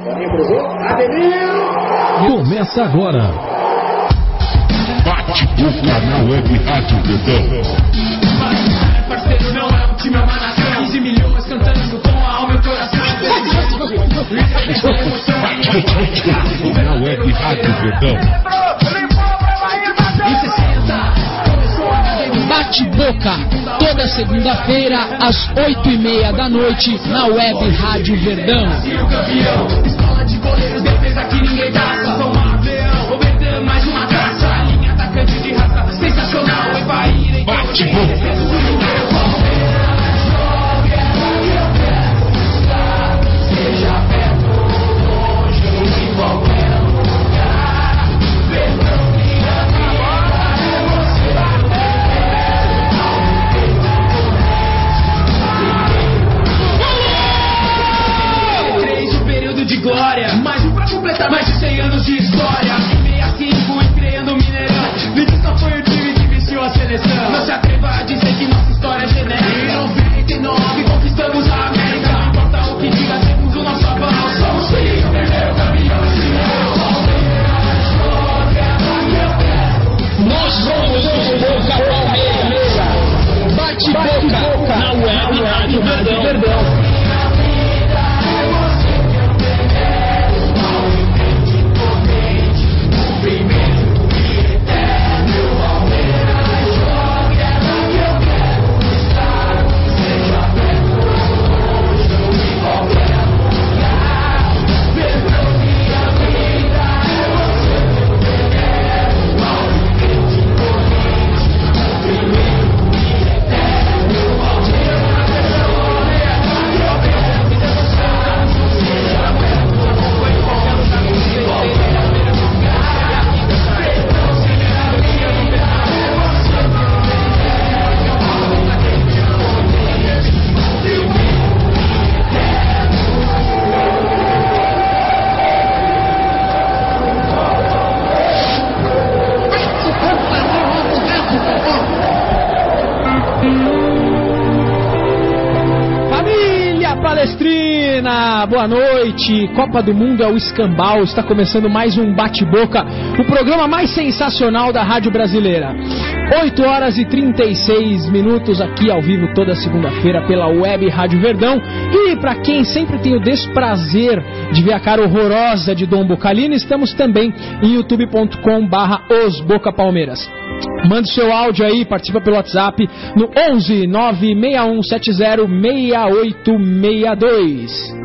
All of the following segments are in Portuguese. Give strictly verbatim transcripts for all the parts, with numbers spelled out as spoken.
Começa agora. Bate-boca na Web Rádio Verdão. Parceiro, não é um time, é uma nação. quinze milhões cantando com a alma e o coração. Bate-boca na Web Rádio Verdão. Bate-boca, toda segunda-feira, às oito e meia da noite, na Web Rádio Verdão. Escola de goleiros, defesa que ninguém passa. São Marleão, o Verdão, mais uma taça. A linha atacante de raça, sensacional. É Bahia, Bate-boca. de glória, mais um pra completar mais de cem anos de história. Em sessenta e cinco estreando o Mineirão, Vitor só foi o time que vestiu a seleção. Não se atreva a dizer que nossa história é genérica. Em noventa e nove conquistamos a América. Não importa o que diga, temos o nosso aval. Somos filhos, o primeiro caminhão. Nós somos o Boca Palmeiras. Bate-boca na Web Rádio Verdão. Boa noite, Copa do Mundo é o escambau, está começando mais um Bate-Boca, o programa mais sensacional da Rádio Brasileira. oito horas e trinta e seis minutos aqui ao vivo toda segunda-feira pela Web Rádio Verdão. E para quem sempre tem o desprazer de ver a cara horrorosa de Dom Bocalino, estamos também em youtube ponto com barra os Boca Palmeiras. Mande seu áudio aí, participa pelo WhatsApp no onze nove seis um sete zero seis oito seis dois.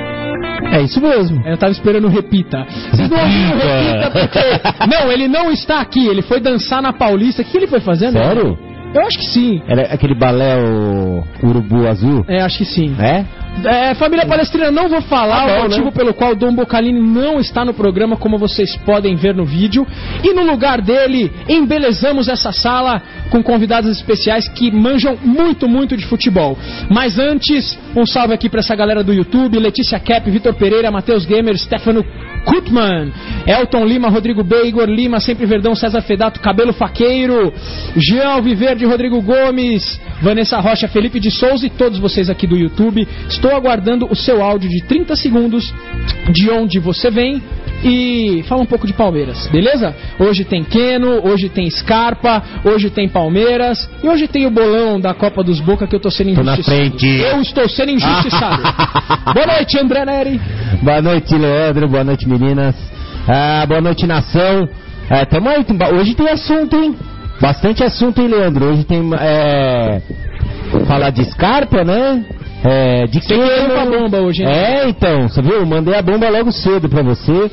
É isso mesmo. Eu tava esperando o repita. Vocês não ouviram o repita porque... Não, ele não está aqui. Ele foi dançar na Paulista. O que ele foi fazendo? Sério? Eu acho que sim. Era aquele balé, o urubu azul? É, acho que sim. É? É, família Palestrina, não vou falar ah, bom, o motivo né? pelo qual o Dom Bocalini não está no programa, como vocês podem ver no vídeo. E no lugar dele, embelezamos essa sala com convidados especiais que manjam muito, muito de futebol. Mas antes, um salve aqui pra essa galera do YouTube: Letícia Cap, Vitor Pereira, Matheus Gamer, Stefano Kutman, Elton Lima, Rodrigo B, Igor Lima, Sempre Verdão, César Fedato, Cabelo Faqueiro, Jean Alviverde, Rodrigo Gomes, Vanessa Rocha, Felipe de Souza e todos vocês aqui do YouTube. Estou aguardando o seu áudio de trinta segundos de onde você vem e fala um pouco de Palmeiras, beleza? Hoje tem Keno, hoje tem Scarpa, hoje tem Palmeiras e hoje tem o bolão da Copa dos Boca que eu tô sendo injustiçado. Tô na frente. Eu estou sendo injustiçado. Boa noite, André Neri. Boa noite, Leandro. Boa noite, meninas. Ah, boa noite, nação. É, tamo aí. Hoje tem assunto, hein? Bastante assunto, hein, Leandro? Hoje tem... É... falar de Scarpa, né? É, de você veio a bomba hoje, né? É, então, você viu? Eu mandei a bomba logo cedo pra você.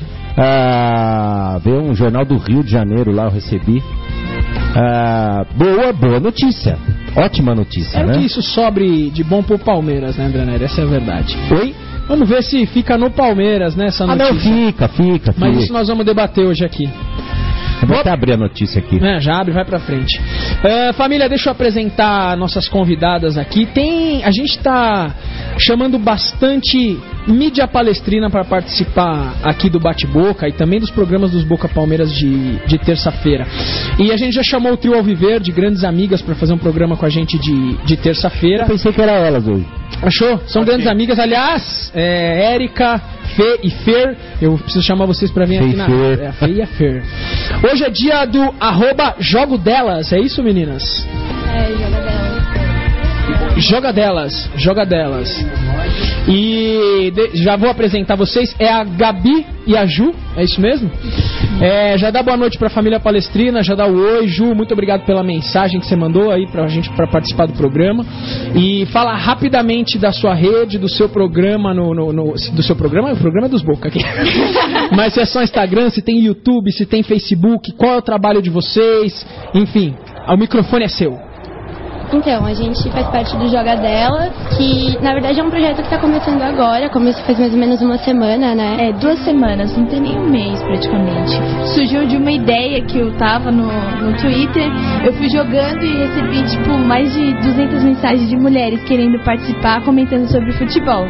Ah, veio um jornal do Rio de Janeiro lá, eu recebi. Ah, boa, boa notícia. Ótima notícia, é né? Que isso sobre de bom pro Palmeiras, né, André Nery? Essa é a verdade. Oi? Vamos ver se fica no Palmeiras, né, essa notícia. Ah, não, fica, fica. Mas fica. Isso nós vamos debater hoje aqui. Eu vou até abrir a notícia aqui. É, já abre, vai pra frente. Uh, família, deixa eu apresentar nossas convidadas aqui. Tem, a gente tá chamando bastante mídia palestrina para participar aqui do Bate-Boca e também dos programas dos Boca Palmeiras de, de terça-feira. E a gente já chamou o Trio Alviverde, grandes amigas, para fazer um programa com a gente de, de terça-feira. Eu pensei que era elas hoje. Achou? São okay. grandes amigas. Aliás, é, Érica, Fê e Fer. Eu preciso chamar vocês pra vir Fê aqui e na... Fer. É, a Fê e a Fer. Hoje é dia do arroba Jogo Delas, é isso, meninas? É, joga delas. Joga delas, joga delas. E de, já vou apresentar vocês. É a Gabi e a Ju, é isso mesmo? É, já dá boa noite pra família Palestrina, já dá o oi, Ju, muito obrigado pela mensagem que você mandou aí pra gente pra participar do programa. E fala rapidamente da sua rede, do seu programa no, no, no do seu programa, o programa é dos Boca aqui. Mas se é só Instagram, se tem YouTube, se tem Facebook, qual é o trabalho de vocês? Enfim, o microfone é seu. Então, a gente faz parte do Joga Dela, que na verdade é um projeto que está começando agora, começou faz mais ou menos uma semana, né? É, duas semanas, não tem nem um mês praticamente. Surgiu de uma ideia que eu tava no, no Twitter, eu fui jogando e recebi tipo mais de duzentas mensagens de mulheres querendo participar, comentando sobre futebol.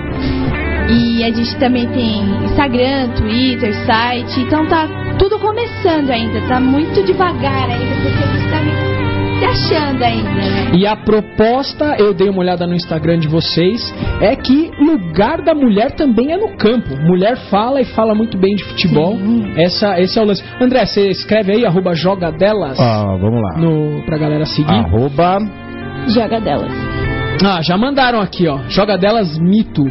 E a gente também tem Instagram, Twitter, site, então tá tudo começando ainda, tá muito devagar ainda, porque a gente tá meio se achando ainda, né? E a proposta, eu dei uma olhada no Instagram de vocês, é que lugar da mulher também é no campo. Mulher fala e fala muito bem de futebol. Essa, esse é o lance. André, você escreve aí, arroba jogadelas. Ah, vamos lá. No, pra galera seguir. Arroba Joga Delas. Ah, já mandaram aqui, ó. Joga delas mito.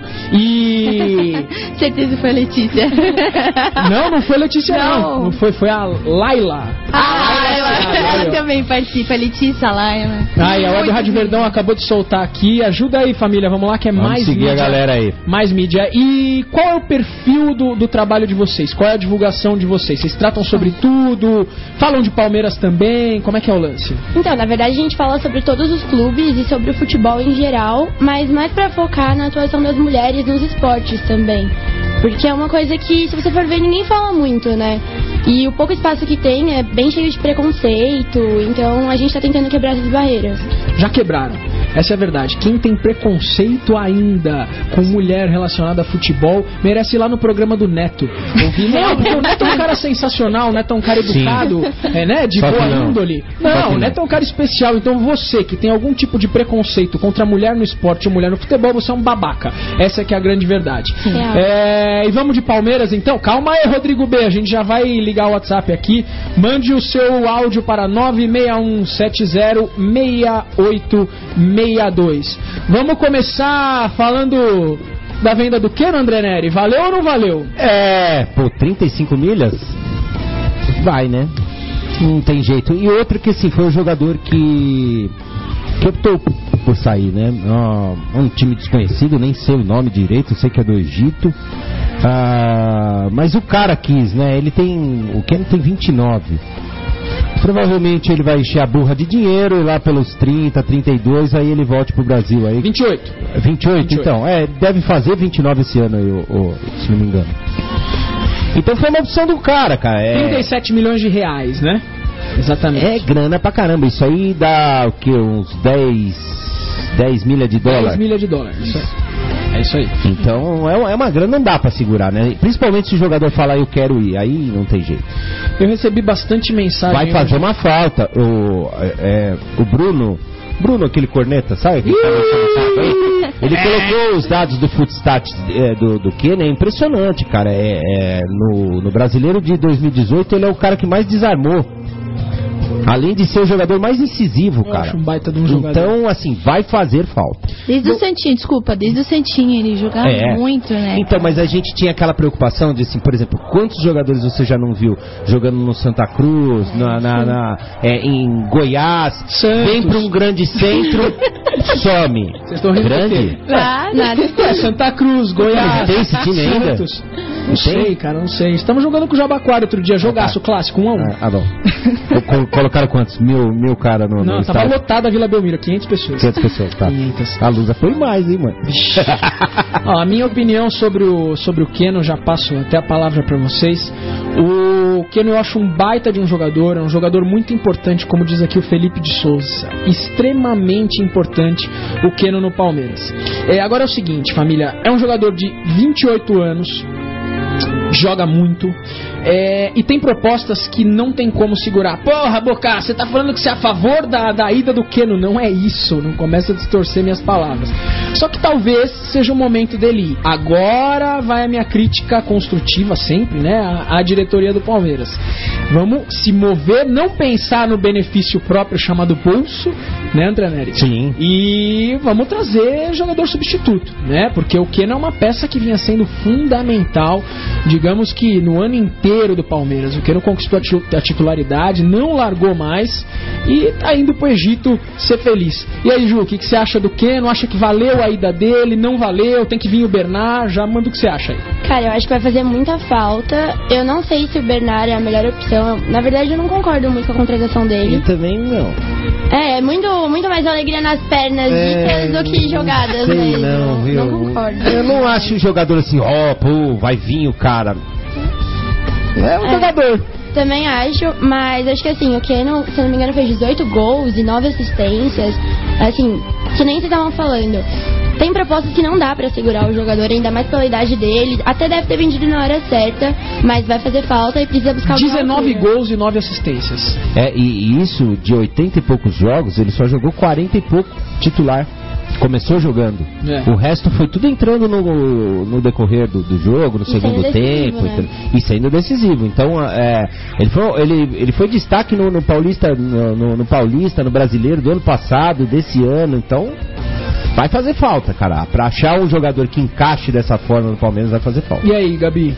E... Certeza foi a Letícia. Não, não foi a Letícia, não. Não, não foi, foi a Laila. Ah, ela, ela ela também participa, a Letícia, a Laila. Ah, e a Web Rádio Verdão acabou de soltar aqui. Ajuda aí, família, vamos lá, que é Vamos mais seguir mídia. a galera aí. Mais mídia. E qual é o perfil do, do trabalho de vocês? Qual é a divulgação de vocês? Vocês tratam sobre tudo? Falam de Palmeiras também? Como é que é o lance? Então, na verdade, a gente fala sobre todos os clubes e sobre o futebol em geral, mas mais pra focar na atuação das mulheres nos esportes também. Porque é uma coisa que, se você for ver, ninguém fala muito, né? E o pouco espaço que tem é bem cheio de preconceito, então a gente tá tentando quebrar essas barreiras. Já quebraram. Essa é a verdade. Quem tem preconceito ainda com mulher relacionada a futebol merece ir lá no programa do Neto. Ouvir, não, porque o Neto é um cara sensacional, o Neto é um cara educado, é, né? De Só boa não. índole. Só Não, que o Neto é um cara especial. Então você que tem algum tipo de preconceito contra a mulher no esporte ou mulher no futebol, você é um babaca. Essa é que é a grande verdade. Real. É, e vamos de Palmeiras então? Calma aí, Rodrigo B. A gente já vai ligar o WhatsApp aqui. Mande o seu áudio para nove seis um sete zero seis oito seis dois. Vamos começar falando da venda do que, André Neri? Valeu ou não valeu? É, pô, trinta e cinco milhas? Vai, né? Não tem jeito. E outro que, assim, foi um jogador que que optou por sair, né? Ah, um time desconhecido, nem sei o nome direito, sei que é do Egito. Ah, mas o cara quis, né? Ele tem... O Keno tem vinte e nove. Provavelmente ele vai encher a burra de dinheiro e lá pelos trinta, trinta e dois, aí ele volte pro Brasil. Aí... vinte e oito. vinte e oito, vinte e oito. Então. É, deve fazer vinte e nove esse ano aí, o, o, se não me engano. Então foi uma opção do cara, cara. É... trinta e sete milhões de reais, né? Exatamente. É grana pra caramba. Isso aí dá o que? Uns dez milha de dólar? dez milha de dólar. Isso aí. É isso aí. Então é uma grana, não dá pra segurar, né? Principalmente se o jogador falar eu quero ir, aí não tem jeito. Eu recebi bastante mensagem. Vai fazer uma falta. O, é, o Bruno, Bruno, aquele corneta, sabe? Que tá aí? Ele é. colocou os dados do Footstat é, do, do Keno, é impressionante, cara. É, é, no, no Brasileiro de dois mil e dezoito ele é o cara que mais desarmou. Além de ser o jogador mais incisivo, Eu cara. acho um baita de um jogador. Então, assim, vai fazer falta. Desde o Santinho, desculpa, desde o Santinho ele jogava É. muito, né? Então, mas a gente tinha aquela preocupação de, assim, por exemplo, quantos jogadores você já não viu jogando no Santa Cruz, na, na, na, é, em Goiás, Santos. vem pra um grande centro, some. Vocês estão rindo Grande? do quê? Ah, nada. É, Santa Cruz, Goiás, Tem esse time ainda? Santos. Não sei, cara, não sei. Estamos jogando com o Jabaquara outro dia, jogaço clássico, um a um. Ah, ah, bom. Col- Colocaram quantos? Mil, mil cara no, Não, no tava estádio? lotada a Vila Belmiro, quinhentas pessoas. quinhentas pessoas, tá. quinhentas. A Lusa foi mais, hein, mano? Ó, a minha opinião sobre o, sobre o Keno, já passo até a palavra pra vocês. O Keno eu acho um baita de um jogador, é um jogador muito importante, como diz aqui o Felipe de Souza. Extremamente importante o Keno no Palmeiras. É, agora é o seguinte, família, é um jogador de vinte e oito anos, joga muito, é, e tem propostas que não tem como segurar. Porra, Boca, você tá falando que você é a favor da, da ida do Keno? Não é isso, não começa a distorcer minhas palavras. Só que talvez seja o momento dele ir. Agora vai a minha crítica construtiva sempre, né, à, à diretoria do Palmeiras. Vamos se mover, não pensar no benefício próprio chamado bolso, né, André Nery? Sim. E vamos trazer jogador substituto, né, porque o Keno é uma peça que vinha sendo fundamental, digamos que no ano inteiro do Palmeiras. O Keno conquistou a titularidade, não largou mais e tá indo pro Egito ser feliz. E aí, Ju, o que, que você acha do Keno? Acha que valeu a ida dele? Não valeu? Tem que vir o Bernard? Já manda o que você acha aí. Cara, eu acho que vai fazer muita falta. Eu não sei se o Bernard é a melhor opção. Na verdade, eu não concordo muito com a contratação dele. Eu também não. É, muito, muito mais alegria nas pernas É, do que jogadas sei mesmo. não, viu? Não concordo. Eu não acho o jogador assim, ó, oh, pô, vai vir o cara. É um É. jogador. Também acho, mas acho que assim, o Keno, se eu não me engano, fez dezoito gols e nove assistências. Assim, que nem vocês estavam falando. Tem propostas que não dá pra segurar o jogador, ainda mais pela idade dele. Até deve ter vendido na hora certa, mas vai fazer falta e precisa buscar alguma dezenove altura. gols e nove assistências. É, e, e isso, de oitenta e poucos jogos, ele só jogou quarenta e pouco titular. Começou jogando. É. O resto foi tudo entrando no, no decorrer do, do jogo, no E segundo sendo decisivo, tempo, né? então, e sendo decisivo. Então, é, ele, foi, ele, ele foi destaque no, no Paulista, no, no, no Paulista, no Brasileiro do ano passado, desse ano. Então, vai fazer falta, cara. Pra achar um jogador que encaixe dessa forma no Palmeiras, vai fazer falta. E aí, Gabi?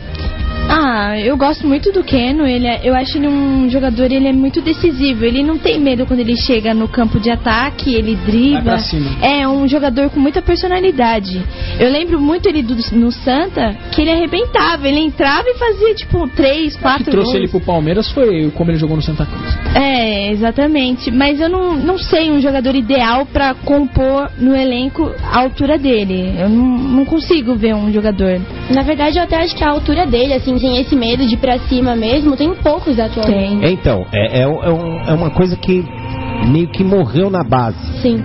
Ah, eu gosto muito do Keno, ele é, eu acho ele um jogador, ele é muito decisivo, ele não tem medo quando ele chega no campo de ataque, ele Vai dribla, pra cima. é um jogador com muita personalidade. Eu lembro muito ele do, no Santa, que ele arrebentava, ele entrava e fazia tipo três, O que quatro trouxe gols. ele pro Palmeiras foi como ele jogou no Santa Cruz. É, exatamente, mas eu não, não sei um jogador ideal pra compor no elenco a altura dele, eu não, não consigo ver um jogador. Na verdade, eu até acho que a altura dele, assim, sem esse medo de ir pra cima mesmo, tem poucos atualmente. Tem. Então, é, é, um- é um- é uma coisa que meio que morreu na base. Sim.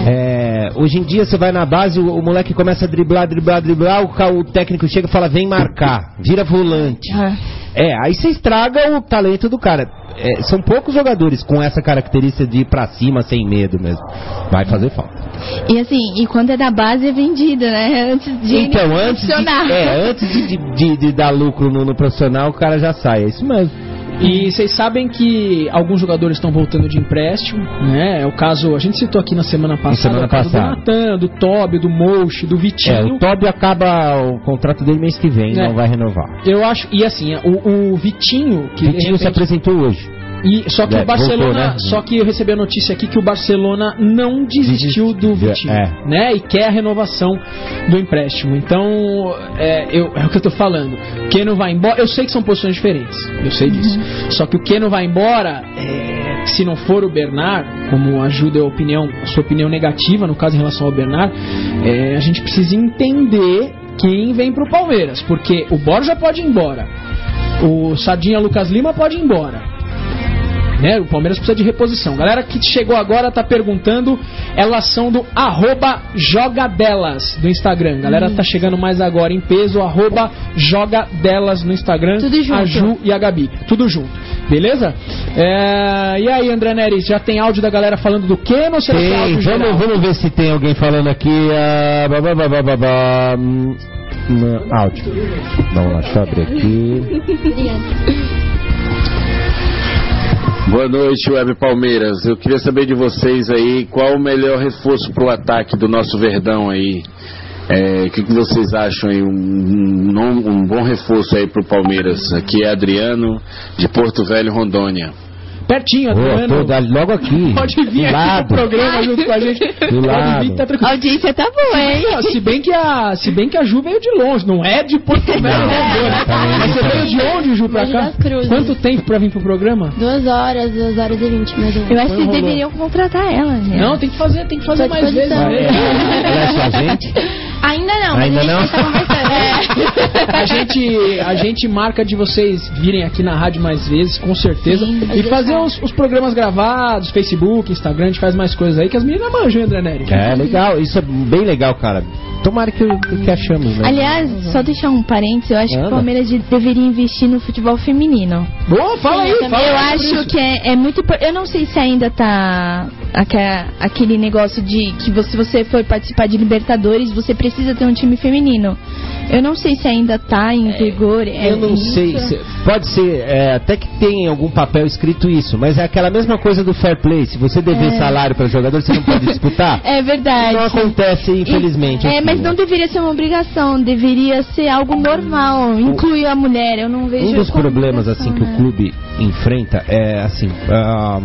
É, hoje em dia você vai na base, o, o moleque começa a driblar, driblar, driblar, o, ca- o técnico chega e fala, vem marcar, vira volante. Ah. É, aí você estraga o talento do cara. É, são poucos jogadores com essa característica de ir pra cima sem medo mesmo. Vai fazer falta. E assim, e quando é da base é vendida, né? Antes de Então, antes de, funcionar. é, antes de, de- de- de dar lucro no, no profissional, o cara já sai. É isso mesmo. E vocês sabem que alguns jogadores estão voltando de empréstimo, né? É o caso, a gente citou aqui na semana passada, semana o caso passada. do Natan, do Tobi, do Mouche, do É, Vitinho. o Tobi acaba o contrato dele mês que vem, É. não vai renovar. Eu acho, e assim, o, o Vitinho, que de Vitinho se repente- apresentou hoje. E, só que É, o Barcelona, voltou, né? só que eu recebi a notícia aqui que o Barcelona não desistiu do Vitinho, É. né? E quer a renovação do empréstimo. Então, é, eu, é o que eu tô falando. O Keno vai embora. Eu sei que são posições diferentes, eu sei disso. Só que o Keno vai embora, é, se não for o Bernard, como ajuda a opinião, a sua opinião negativa no caso em relação ao Bernard, é, a gente precisa entender quem vem pro Palmeiras, porque o Borja pode ir embora, o Sardinha Lucas Lima pode ir embora. Né? O Palmeiras precisa de reposição. Galera que chegou agora tá perguntando, elas são do arroba jogadelas do Instagram. Galera tá chegando mais agora em peso, arroba jogadelas no Instagram. Tudo junto. A Ju e a Gabi. Tudo junto. Beleza? É, E aí, André Neres, já tem áudio da galera falando do Keno ou será que é Tem, áudio geral? vamos, vamos ver se tem alguém falando aqui. ah, ba, ba, ba, ba, ba, ba, hum, no- áudio. Vamos lá, deixa eu abrir aqui. Boa noite, Web Palmeiras. Eu queria saber de vocês aí qual o melhor reforço pro ataque do nosso Verdão aí. É, o que, que vocês acham aí? Um, um, um bom reforço aí pro Palmeiras. Aqui é Adriano, de Porto Velho, Rondônia. Pertinho, Boa, Adriano. tô da- logo aqui. Pode vir do aqui lado. pro programa junto com a gente. Pode lado. vir que tá A tranquilo. audiência tá boa, hein? Não, se bem que a, se bem que a Ju veio de longe, não é de Porto Velho, Rondônia. também Mas você não. veio de onde, Ju, pra Mogi cá? das Cruzes. Quanto tempo pra vir pro programa? Duas horas, duas horas e vinte, mais ou menos. Eu acho que vocês rolou. deveriam contratar ela, né? Não, tem que fazer, tem que fazer Tô à mais vezes. disposição. né? Ela é sua gente? Ainda não, mas Ainda a gente não? tá conversando. É. A gente, a gente marca de vocês virem aqui na rádio mais vezes, com certeza. Sim, e fazer os, os programas gravados, Facebook, Instagram, a gente faz mais coisas aí que as meninas manjam, André Nery. É, legal. Isso é bem legal, cara. Tomara que, que achamos, né? Aliás, só deixar um parênteses, eu acho Anda. que o Palmeiras de- deveria investir no futebol feminino. Boa, fala aí, fala Eu aí sobre acho isso. que é, é muito importante. Eu não sei se ainda tá aque- aquele negócio de que você- se você for participar de Libertadores, você precisa ter um time feminino. Eu não sei se ainda tá em vigor. é Eu não isso. sei, se- pode ser, é, até que tem em algum papel escrito isso, mas é aquela mesma coisa do fair play. Se você dever É. salário para jogador, você não pode disputar. É verdade. Não acontece, infelizmente. É, aqui, mas não né? deveria ser uma obrigação, deveria ser algo normal, incluir a mulher. Eu não vejo Um dos como problemas obrigação, assim que né? o clube enfrenta é assim, ah,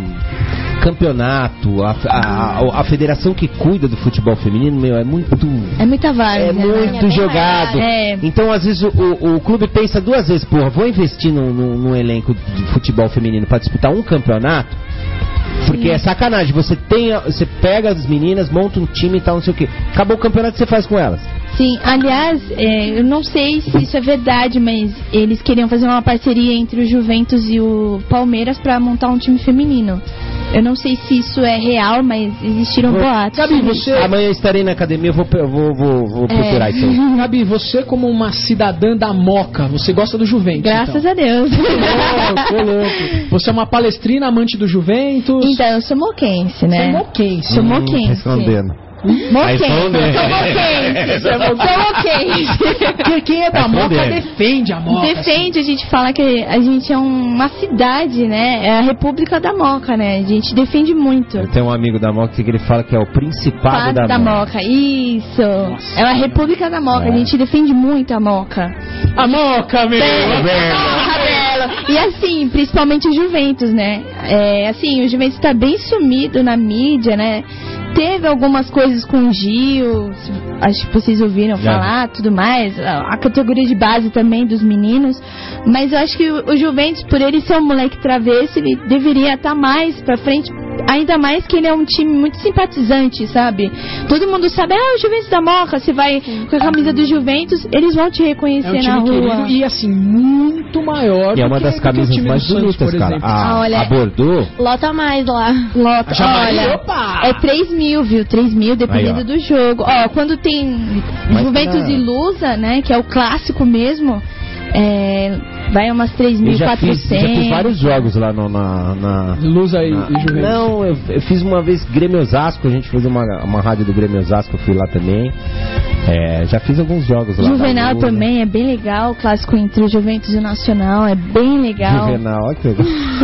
campeonato, a, a, a federação que cuida do futebol feminino, meu, é muito É muita várzea. é né? muito bem jogado. É. Então, às vezes, o, o, o clube pensa duas vezes, porra, vou investir num, num, num elenco de futebol feminino para disputar um campeonato? Porque Sim. é sacanagem, você tem, a- você pega as meninas, monta um time e tal, não sei o quê. Acabou o campeonato, você faz com elas. Sim, aliás, é, eu não sei se isso é verdade, mas eles queriam fazer uma parceria entre o Juventus e o Palmeiras para montar um time feminino. Eu não sei se isso é real, mas existiram boatos. Gabi, você, Amanhã estarei na academia, eu vou, eu vou, vou, vou procurar isso aí. Gabi, você como uma cidadã da Moca, você gosta do Juventus, Graças então. a Deus. Oh, tô louco. Você é uma palestrina, amante do Juventus. Então, eu sou moquense, né? Você é moquense. Sou moquense. Respondendo. Moquense. Respondendo. Sou moquense. Você é moquense. Sou moquense. Quem- Quem é da Moca Respondendo. defende a Moca. Defende, a gente fala que a gente é uma cidade, né? É a República da Moca, né? A gente defende muito. Eu tenho um amigo da Moca que ele fala que é o Principado Paz da, Moca. Moca, isso. É a República da Moca, É. a gente defende muito a Moca. assim. A Moca, meu. É, a Moca dela. E assim, principalmente o Juventus, né? É, assim, o Juventus tá bem sumido na mídia, né? Teve algumas coisas com o Gil, acho que vocês ouviram Já falar, tudo mais, a, a categoria de base também dos meninos, mas eu acho que o, o Juventus, por ele ser um moleque travesso, ele deveria estar mais pra frente, ainda mais que ele é um time muito simpatizante, sabe? Todo mundo sabe, ah, o Juventus da Moca, você vai com a camisa do Juventus, eles vão te É reconhecer um na time rua. querido e assim, muito maior E é do uma que- das do que o camisas time mais do Santos, bonitas, por cara. exemplo. A, Ah, olha- a Bordeaux. Lota mais lá. Lota, Já vai- olha, Opa! é três mil, viu? três mil, dependendo Aí, ó. do jogo. Ó, quando tem Mas Juventus na- e Lusa, né, que é o clássico mesmo, é, vai umas três mil Eu e já fiz, já quatrocentos. fiz vários jogos lá no, na, na, Lusa e, na- e Juventus. Não, eu, eu fiz uma vez Grêmio Osasco, a gente fez uma, uma rádio do Grêmio Osasco, eu fui lá também. É, já fiz alguns jogos lá. Juvenal da Lula. também é bem legal, o clássico entre o Juventus e o Nacional é bem legal. Juvenal, olha que legal.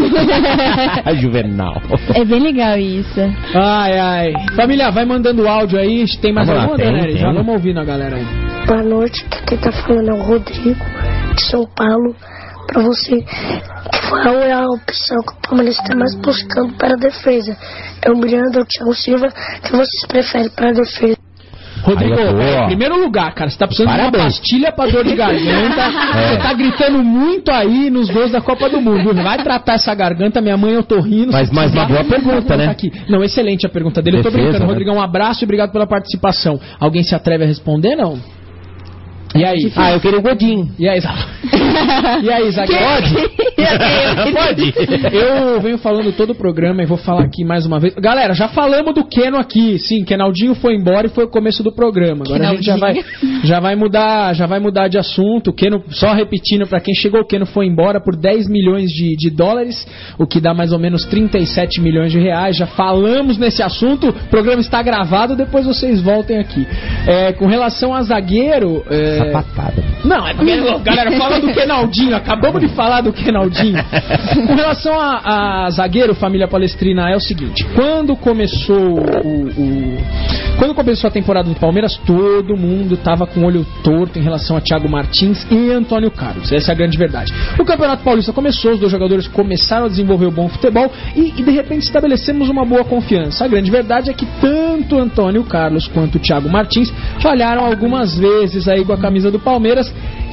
Juvenal. É bem legal isso. Ai, ai. Família, vai mandando áudio aí. Tem mais Vamos lá, alguma, tem, Nery? tem. Já vamos ouvindo a galera aí. Boa noite, quem tá falando é o Rodrigo, de São Paulo. Pra você, qual é a opção que o Palmeiras está mais buscando para a defesa? É o Miranda ou o Thiago Silva, que vocês preferem para a defesa? Rodrigo, Aí, boa. em primeiro lugar, cara, você tá precisando de uma Parabéns. pastilha pra dor de garganta. É. Você tá gritando muito aí nos gols da Copa do Mundo. Vai tratar essa garganta, minha mãe, eu tô rindo. Mas- se mas precisar, uma boa pergunta, né? Aqui. Não, excelente a pergunta dele. eu tô Defesa, brincando. né? Rodrigão, um abraço e obrigado pela participação. Alguém se atreve a responder, não? E aí? Ah, eu queria o Godinho. E aí, Zagueiro? E aí, Zagueiro? Pode? Pode. Eu venho falando todo o programa e vou falar aqui mais uma vez. Galera, já falamos do Keno aqui. Sim, Kenaldinho foi embora e foi o começo do programa. Agora a gente já vai, já vai mudar, já vai mudar de assunto. O Keno, só repetindo para quem chegou, o Keno foi embora por dez milhões de, de dólares, o que dá mais ou menos trinta e sete milhões de reais. Já falamos nesse assunto. O programa está gravado, depois vocês voltem aqui. É, com relação a zagueiro, é, Sapatada. não, é porque, galera, fala do Kenaldinho. Acabamos de falar do Kenaldinho. Com relação a, a zagueiro, família palestrina, é o seguinte: quando começou o, o- quando começou a temporada do Palmeiras, todo mundo tava com o olho torto em relação a Thiago Martins e Antônio Carlos. Essa é a grande verdade. O Campeonato Paulista começou, os dois jogadores começaram a desenvolver o bom futebol e, e de repente estabelecemos uma boa confiança. A grande verdade é que tanto Antônio Carlos quanto Thiago Martins falharam algumas vezes aí com a camisa do Palmeiras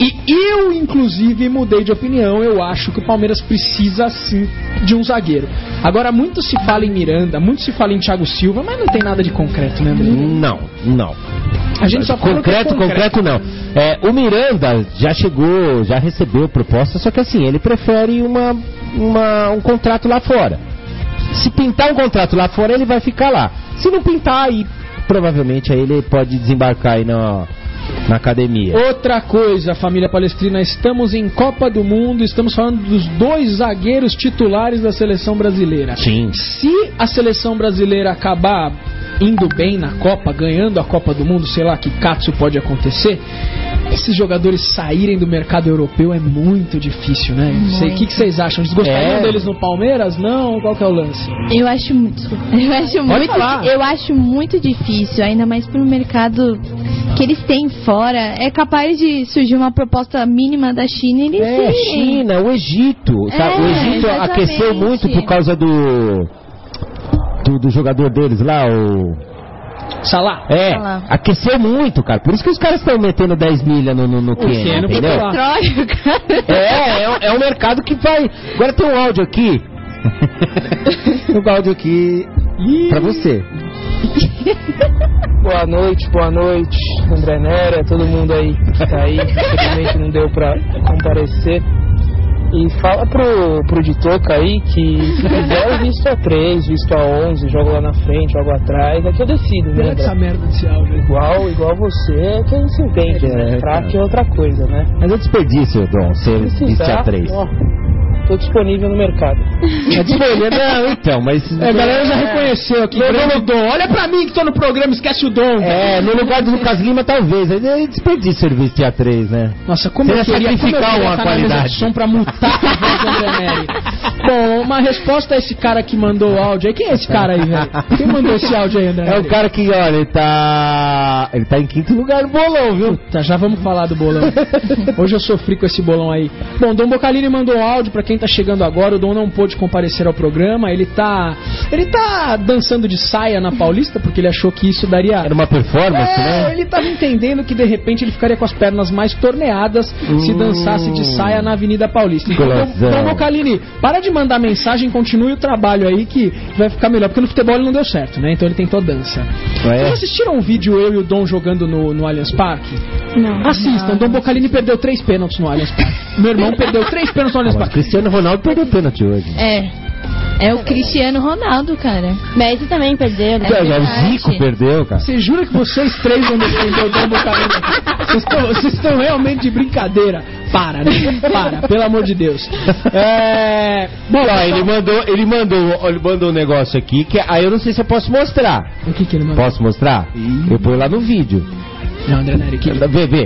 E eu, inclusive, mudei de opinião. Eu acho que o Palmeiras precisa, sim, de um zagueiro. Agora, muito se fala em Miranda, muito se fala em Thiago Silva, mas não tem nada de concreto, né, André? Não, não. A gente só fala concreto, que é concreto, concreto não. É, o Miranda já chegou, já recebeu proposta, só que assim, ele prefere uma, uma, um contrato lá fora. Se pintar um contrato lá fora, ele vai ficar lá. Se não pintar, aí provavelmente aí ele pode desembarcar aí na, na academia. Outra coisa, família palestrina, estamos em Copa do Mundo, estamos falando dos dois zagueiros titulares da seleção brasileira. Sim. Se a seleção brasileira acabar indo bem na Copa, ganhando a Copa do Mundo, sei lá que katsu pode acontecer, esses jogadores saírem do mercado europeu é muito difícil, né? Não sei, o que, que vocês acham? Vocês gostariam é. deles no Palmeiras? Não? Qual que é o lance? Eu acho muito, eu acho muito, eu acho muito difícil, ainda mais pro mercado que eles têm fora. É capaz de surgir uma proposta mínima da China e eles É, irem. China, o Egito. É, sabe? O Egito exatamente. aqueceu muito por causa do, do, do jogador deles lá, o... Salah? É, Salah. aqueceu muito, cara. Por isso que os caras estão metendo dez milha no, no, no Quênia, entendeu? Petróleo, cara. É, é, é um mercado que vai... Agora tem um áudio aqui. Um áudio aqui pra você. Boa noite, boa noite, André Nera, todo mundo aí que tá aí, infelizmente não deu pra comparecer. E fala pro, pro Ditoca aí que se quiser o visto a três, visto a onze, jogo lá na frente, jogo atrás, aqui eu decido, né? Olha essa merda desse áudio. Igual, igual você, é que a gente se entende, né? Fraco é outra coisa, né? Mas é desperdício, Dom, ser visto a três. Ó, tô disponível no mercado. É disponível, não, então, mas... É, a galera já reconheceu aqui. Grande Dom. Olha pra mim que tô no programa, esquece o Dom. É, no lugar do Lucas Lima, talvez. É desperdício serviço a três, né? Nossa, como Você eu queria, sacrificar como eu uma queria qualidade. de som pra mutar a voz do André Neri. Bom, uma resposta a esse cara que mandou o áudio aí. Quem é esse cara aí, velho? Quem mandou esse áudio aí, André É Neri? o cara que, olha, ele tá... Ele tá em quinto lugar no bolão, viu? Tá, já vamos falar do bolão. Hoje eu sofri com esse bolão aí. Bom, Dom Bocalini mandou um áudio pra quem tá chegando agora. O Dom não pôde comparecer ao programa. Ele tá... Ele tá dançando de saia na Paulista, porque ele achou que isso daria... Era uma performance, é, né? ele tava entendendo que de repente ele ficaria com as pernas mais torneadas Hum. se dançasse de saia na Avenida Paulista. Então, Golazão. Dom Bocalini, para de mandar mensagem, continue o trabalho aí que vai ficar melhor. Porque no futebol ele não deu certo, né? Então ele tentou dança. Ah, é? Vocês assistiram um vídeo eu e o Dom jogando no, no Allianz Parque? Não. Assistam, não. Dom Bocalini perdeu três pênaltis no Allianz Parque. Meu irmão perdeu três pênaltis no Allianz Ah, mas Parque. Cristiano Ronaldo perdeu pênalti hoje. É. É o Cristiano Ronaldo, cara. Messi também perdeu. né? É É, o verdade. Zico perdeu, cara. Você jura que vocês três vão defender o Dom Bocalini? Vocês estão- Vocês estão realmente de brincadeira. Para, né? Para, pelo amor de Deus. É... Bom, Ó, pessoal- ele mandou, ele mandou, ele mandou um negócio aqui que aí eu não sei se eu posso mostrar. O que que ele mandou? Posso mostrar? Eu ponho lá no vídeo. Não, André Neri, que... Vê, vê.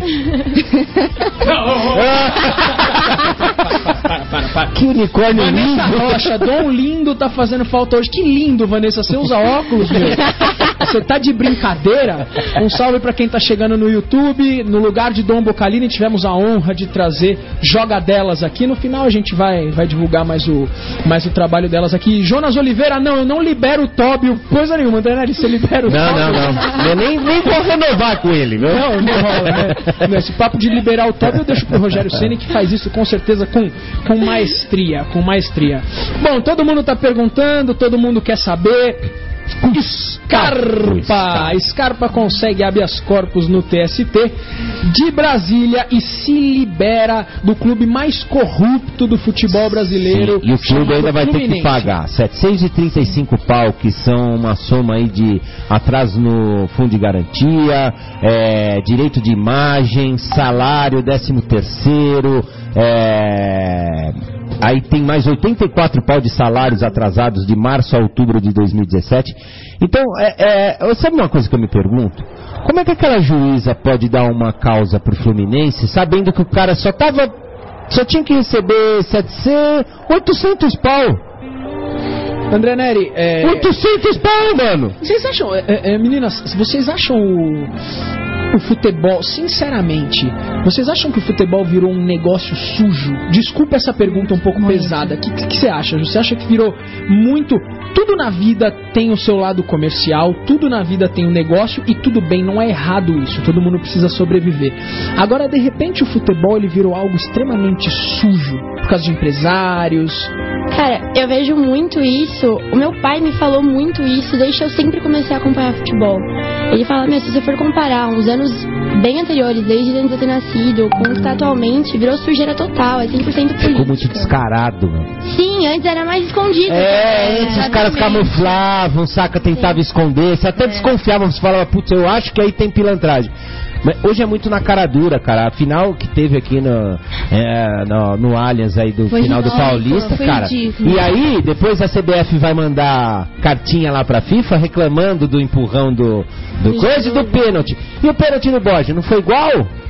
Para, para, para. Que unicórnio Vanessa lindo. Rocha, Dom Lindo tá fazendo falta hoje. Que lindo, Vanessa. Você usa óculos, meu? Você tá de brincadeira? Um salve pra quem tá chegando no YouTube. No lugar de Dom Bocalini, tivemos a honra de trazer Jogadelas aqui. No final a gente vai, vai divulgar mais o, mais o trabalho delas aqui. Jonas Oliveira, não, eu não libero o Tóbio. Coisa nenhuma, André Neri, você libera o Não, Tóbio? não, não. Eu nem, nem vou renovar com ele, viu? Não, não rola, né? Esse papo de liberar o Tóbio eu deixo pro Rogério Ceni, que faz isso com certeza com, com maestria, com maestria. Bom, todo mundo tá perguntando, todo mundo quer saber. Scarpa! Scarpa consegue habeas corpus no T S T de Brasília e se libera do clube mais corrupto do futebol brasileiro. Sim, e o clube chamado ainda vai ter que Fluminense. pagar setecentos e trinta e cinco pau, que são uma soma aí de atraso no fundo de garantia, é, direito de imagem, salário, décimo terceiro, é, aí tem mais oitenta e quatro pau de salários atrasados de março a outubro de dois mil e dezessete. Então, é, é, sabe uma coisa que eu me pergunto? Como é que aquela juíza pode dar uma causa pro Fluminense, sabendo que o cara só tava, só tinha que receber setecentos, oitocentos pau? André Neri, é... oitocentos pau, mano! Vocês acham, é, é, meninas, vocês acham o, o futebol, sinceramente, vocês acham que o futebol virou um negócio sujo? Desculpa essa pergunta um pouco pesada. O que, que, que você acha? Você acha que virou muito... Tudo tudo na vida tem o seu lado comercial, tudo na vida tem um negócio e tudo bem, não é errado isso, todo mundo precisa sobreviver. Agora, de repente, o futebol ele virou algo extremamente sujo, por causa de empresários. Cara, eu vejo muito isso, o meu pai me falou muito isso desde que eu sempre comecei a acompanhar futebol. Ele fala, meu, se você for comparar uns anos bem anteriores, desde antes de eu ter nascido, com o que está atualmente, virou sujeira total, é cem por cento política. Ficou muito descarado, mano. Sim, antes era mais escondido. É, antes os caras camuflavam, saca, tentavam esconder, você até é. desconfiava, você falava, putz, eu acho que aí tem pilantragem. Mas hoje é muito na cara dura, cara. A final que teve aqui no, é, no, no Allianz aí do foi final do Paulista, cara. Ridículo. E aí, depois a C B F vai mandar cartinha lá pra FIFA reclamando do empurrão do, do coisa e do pênalti. E o pênalti no Borja, não foi igual?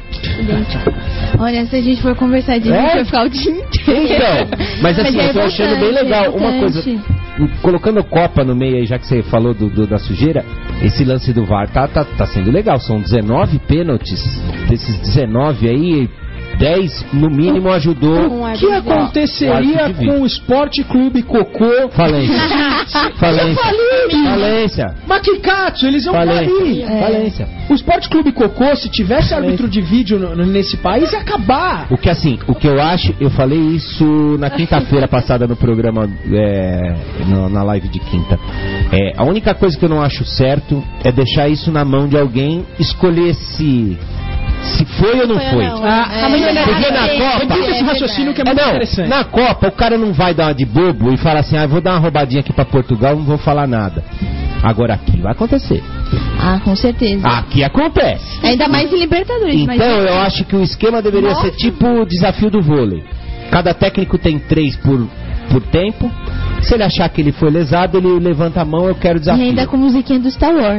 Olha, se a gente for conversar disso, É? a gente vai ficar o dia inteiro. Então, mas assim, Mas é eu tô achando bem legal. é Uma coisa, colocando Copa no meio aí, já que você falou do, do- da sujeira, esse lance do V A R tá, tá, tá sendo legal. São dezenove pênaltis. Desses dezenove aí, dez no mínimo ajudou. Um O que aconteceria com o Esporte Clube Cocô? Falência. Falência. Falência. Makikatsu, eles iam Falência. falir. É. Falência. O Esporte Clube Cocô, se tivesse árbitro de vídeo no- no- nesse país, ia acabar. O que assim, o que eu acho, eu falei isso na quinta-feira passada no programa, é, no- na live de quinta. É, a única coisa que eu não acho certo é deixar isso na mão de alguém escolher se se foi ou não Foi ou foi. não. Ah, É, ah, mas é, olha, Porque na é, Copa- repita esse é raciocínio que é É, muito não, interessante. na Copa o cara não vai dar uma de bobo e falar assim, ah, eu vou dar uma roubadinha aqui pra Portugal, não vou falar nada. Agora aqui vai acontecer. Ah, com certeza. Aqui acontece. Ainda mais em Libertadores. mas- Então eu acho que o esquema deveria Nossa. ser tipo o desafio do vôlei. Cada técnico tem três por, por tempo. Se ele achar que ele foi lesado, ele levanta a mão, eu quero E desafio. ainda com musiquinha do Star Wars.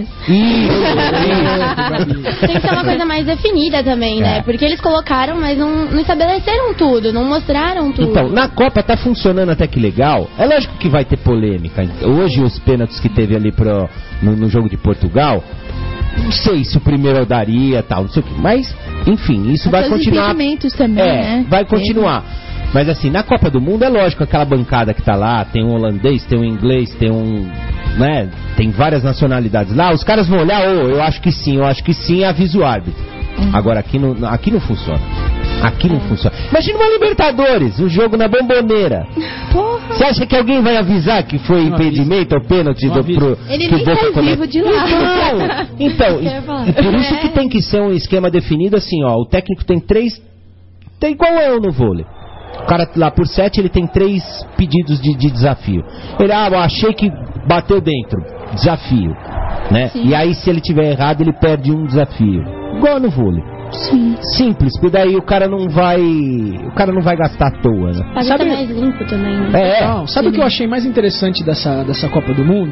Isso, Tem que ser uma coisa mais definida também, né? É. Porque eles colocaram, mas não, não estabeleceram tudo, não mostraram tudo. Então, na Copa tá funcionando até que legal. É lógico que vai ter polêmica. Hoje os pênaltis que teve ali pro, no, no jogo de Portugal, não sei se o primeiro eu daria, tal, não sei o que. Mas, enfim, isso vai Até os continuar. impedimentos também, É, né? vai continuar. Mas assim, na Copa do Mundo é lógico, aquela bancada que tá lá, tem um holandês, tem um inglês, tem um, né, tem várias nacionalidades lá, os caras vão olhar, oh, eu acho que sim, eu acho que sim, avisa o árbitro. Agora aqui não, aqui não funciona. Aqui não funciona. Imagina uma Libertadores, um jogo na Bomboneira. Porra. Você acha que alguém vai avisar que foi impedimento ou pênalti Não do, avisa. pro, Ele que o nem Boca sai comete? vivo de lá. Então, então Eu ia falar. e, e por isso que tem que ser um esquema definido assim, ó, o técnico tem três, tem igual eu no vôlei. O cara lá por sete, ele tem três pedidos de, de desafio. Ele, ah, eu achei que bateu dentro. Desafio. Né? Sim. E aí, se ele tiver errado, ele perde um desafio. Igual no vôlei. Sim. Simples, porque daí o cara não vai. O cara não vai gastar à toa, né? Pra Sabe- ficar mais limpo também, né? É, Não, sabe o que eu achei mais interessante dessa, dessa Copa do Mundo?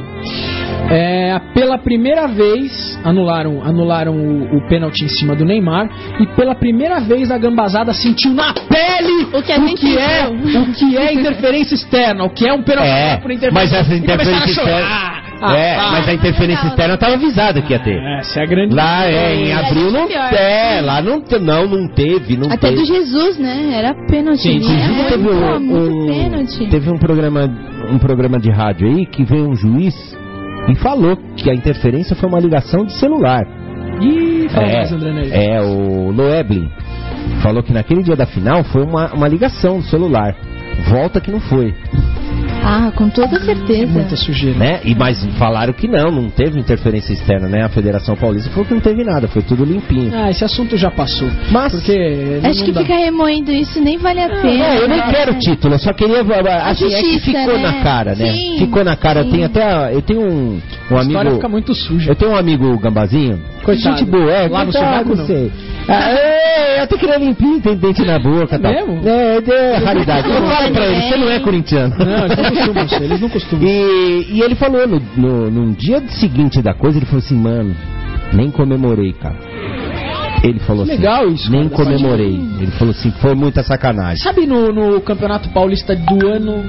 É, pela primeira vez anularam, anularam o, o pênalti em cima do Neymar e pela primeira vez a gambazada sentiu na pele O que a gente que é, viu. o que é interferência externa, o que é um pênalti É, por interferência. mas essa E começaram interferência a chorar. externa. Ah, é, ah, mas a interferência externa estava avisada que ia ter. Essa é a grande. Lá é, em É, abril não pior. é, lá não, te- não, não teve, não Até teve. do Jesus, né? Era pênalti. Sim, inclusive né? teve Pô, um, muito um- pênalti. teve um programa, um programa de rádio aí que veio um juiz e falou que a interferência foi uma ligação de celular. Ih, fala É, mais, André Ney. é, o Loeblin falou que naquele dia da final foi uma, uma ligação do celular. Volta que não foi, Ah, com toda certeza. Muita sujeira. né? E mas falaram que não, não teve interferência externa, né? A Federação Paulista falou que não teve nada, foi tudo limpinho. Ah, esse assunto já passou. Mas Porque Acho não que dá. ficar remoendo isso nem vale a pena. Não, eu nem né? quero título, eu só queria. Assim, é que justiça, ficou né? na cara, né? Sim, ficou na cara. sim. Tem até. Eu tenho um, um A história amigo. fica muito suja. Eu tenho um amigo gambazinho. Coitado. Gente boa, é. Lava o coitado, sovaco, não sei. Ah, é, até queria limpinho, tem dente na boca. Tal. mesmo? É, é raridade. Eu falo pra ele, você não é corintiano. Não, eles não costumam ser, eles não costumam. E, e ele falou, no, no, num dia seguinte da coisa, ele falou assim, mano, nem comemorei, cara. Ele falou assim, Legal isso, nem cara, da comemorei. Ele falou assim, foi muita sacanagem. Sabe no, no Campeonato Paulista do ano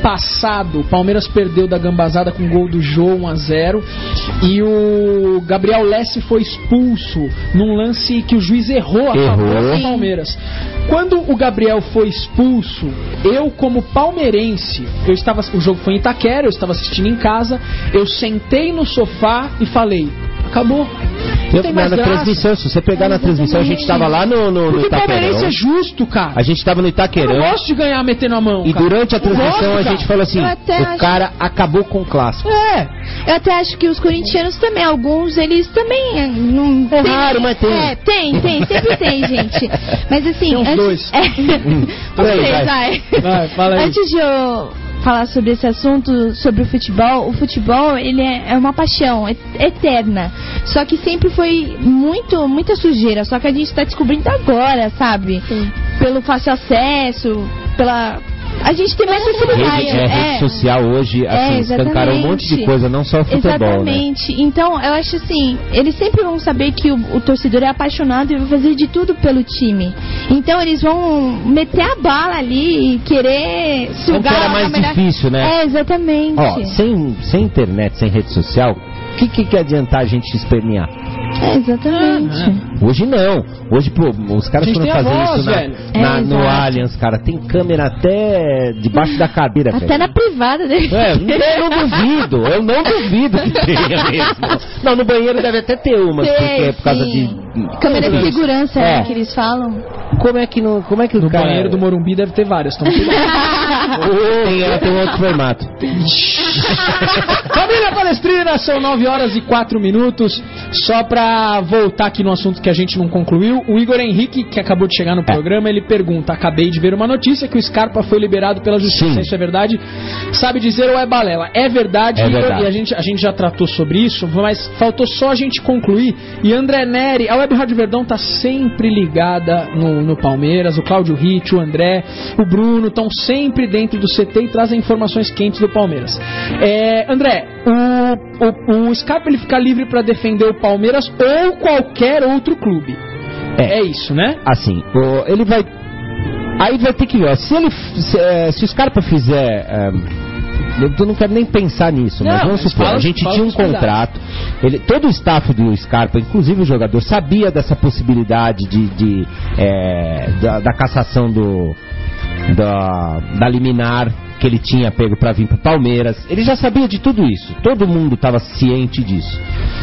passado, o Palmeiras perdeu da Gambazada com gol do Jô, um a zero, e o Gabriel Lesse foi expulso num lance que o juiz errou a favor do Palmeiras. Quando o Gabriel foi expulso, eu como palmeirense, eu estava, o jogo foi em Itaquera, eu estava assistindo em casa, eu sentei no sofá e falei, acabou. Eu, na, na transmissão, se você pegar é, na transmissão, a gente tava lá no, no, no Porque Itaquerão. Palmeirense é justo, cara. A gente tava no Itaquerão. Eu não gosto de ganhar metendo a mão, E cara. durante a transmissão gosto, a gente falou assim, o acho... cara acabou com o clássico. É. Eu até acho que os corintianos também, alguns, eles também não... É raro, mas tem. É, tem, tem, sempre tem, gente. Mas assim... Tem uns antes... dois. É. Hum. Vocês, vai. vai. Vai, fala aí. Antes de eu falar sobre esse assunto, sobre o futebol, o futebol, ele é, é uma paixão é, eterna. Só que sempre foi muito, muita sujeira. Só que a gente está descobrindo agora, sabe? Sim. Pelo fácil acesso, pela... A gente tem mais facilidade. Rede, é, é. rede social hoje, assim, é, escancaram um monte de coisa, não só o futebol, exatamente. Né? Então, eu acho assim, eles sempre vão saber que o, o torcedor é apaixonado e vai fazer de tudo pelo time. Então, eles vão meter a bala ali e querer sugar. Era mais melhor... difícil, né? É, exatamente. Ó, sem, sem internet, sem rede social, o que, que, que adiantar a gente espernear? É, exatamente. Ah, hoje não. Hoje, pô, os caras foram fazer voz, isso na, na, é, no Allianz, cara. Tem câmera até debaixo da cadeira, até velho. na privada dele. É, eu não duvido, eu não duvido que tenha mesmo. Não, no banheiro deve até ter uma, Sei, porque é por causa sim. de... Câmera de segurança, é. né, que eles falam. Como é que não... Como é que no o cara... banheiro do Morumbi deve ter várias, toma cuidado. Tem, ela tem um outro formato. Família Palestrina, são nove horas e quatro minutos. Só pra voltar aqui no assunto que a gente não concluiu, o Igor Henrique, que acabou de chegar no programa, ele pergunta: acabei de ver uma notícia que o Scarpa foi liberado pela justiça. Sim. Isso é verdade? Sabe dizer ou é balela? É verdade, é Igor, verdade. E a gente, a gente já tratou sobre isso, mas faltou só a gente concluir. E André Neri, a Web Rádio Verdão tá sempre ligada no, no Palmeiras, o Cláudio Ritt, o André, o Bruno, estão sempre dentro do C T e trazem informações quentes do Palmeiras. É, André, o, o, o Scarpa ele fica livre para defender o Palmeiras ou qualquer outro clube. É, é isso, né? Assim, o, ele vai... Aí vai ter que ver, se ele... Se, se o Scarpa fizer... Um, eu não quero nem pensar nisso, mas não, vamos supor, fala, a gente tinha um contrato, ele, todo o staff do Scarpa, inclusive o jogador, sabia dessa possibilidade de, de é, da, da cassação do da, da liminar que ele tinha pego para vir pro Palmeiras. Ele já sabia de tudo isso, todo mundo estava ciente disso.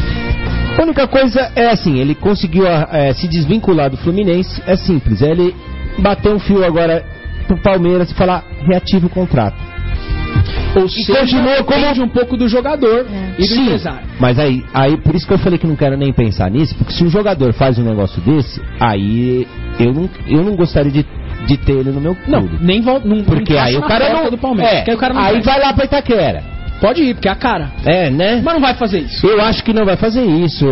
A única coisa é assim, ele conseguiu é, se desvincular do Fluminense, é simples, é ele bater um fio agora pro Palmeiras e falar, reativa o contrato. Ou seja, continua como um pouco do jogador é. e do Sim, empresário. Mas aí, aí, por isso que eu falei que não quero nem pensar nisso, porque se um jogador faz um negócio desse, aí eu não, eu não gostaria de, de ter ele no meu clube. Não, nem volta, não, porque não aí o cara não, do Palmeiras, é, o cara não aí vai. vai lá pra Itaquera. Pode ir, porque é a cara. É, né? Mas não vai fazer isso. Eu acho que não vai fazer isso,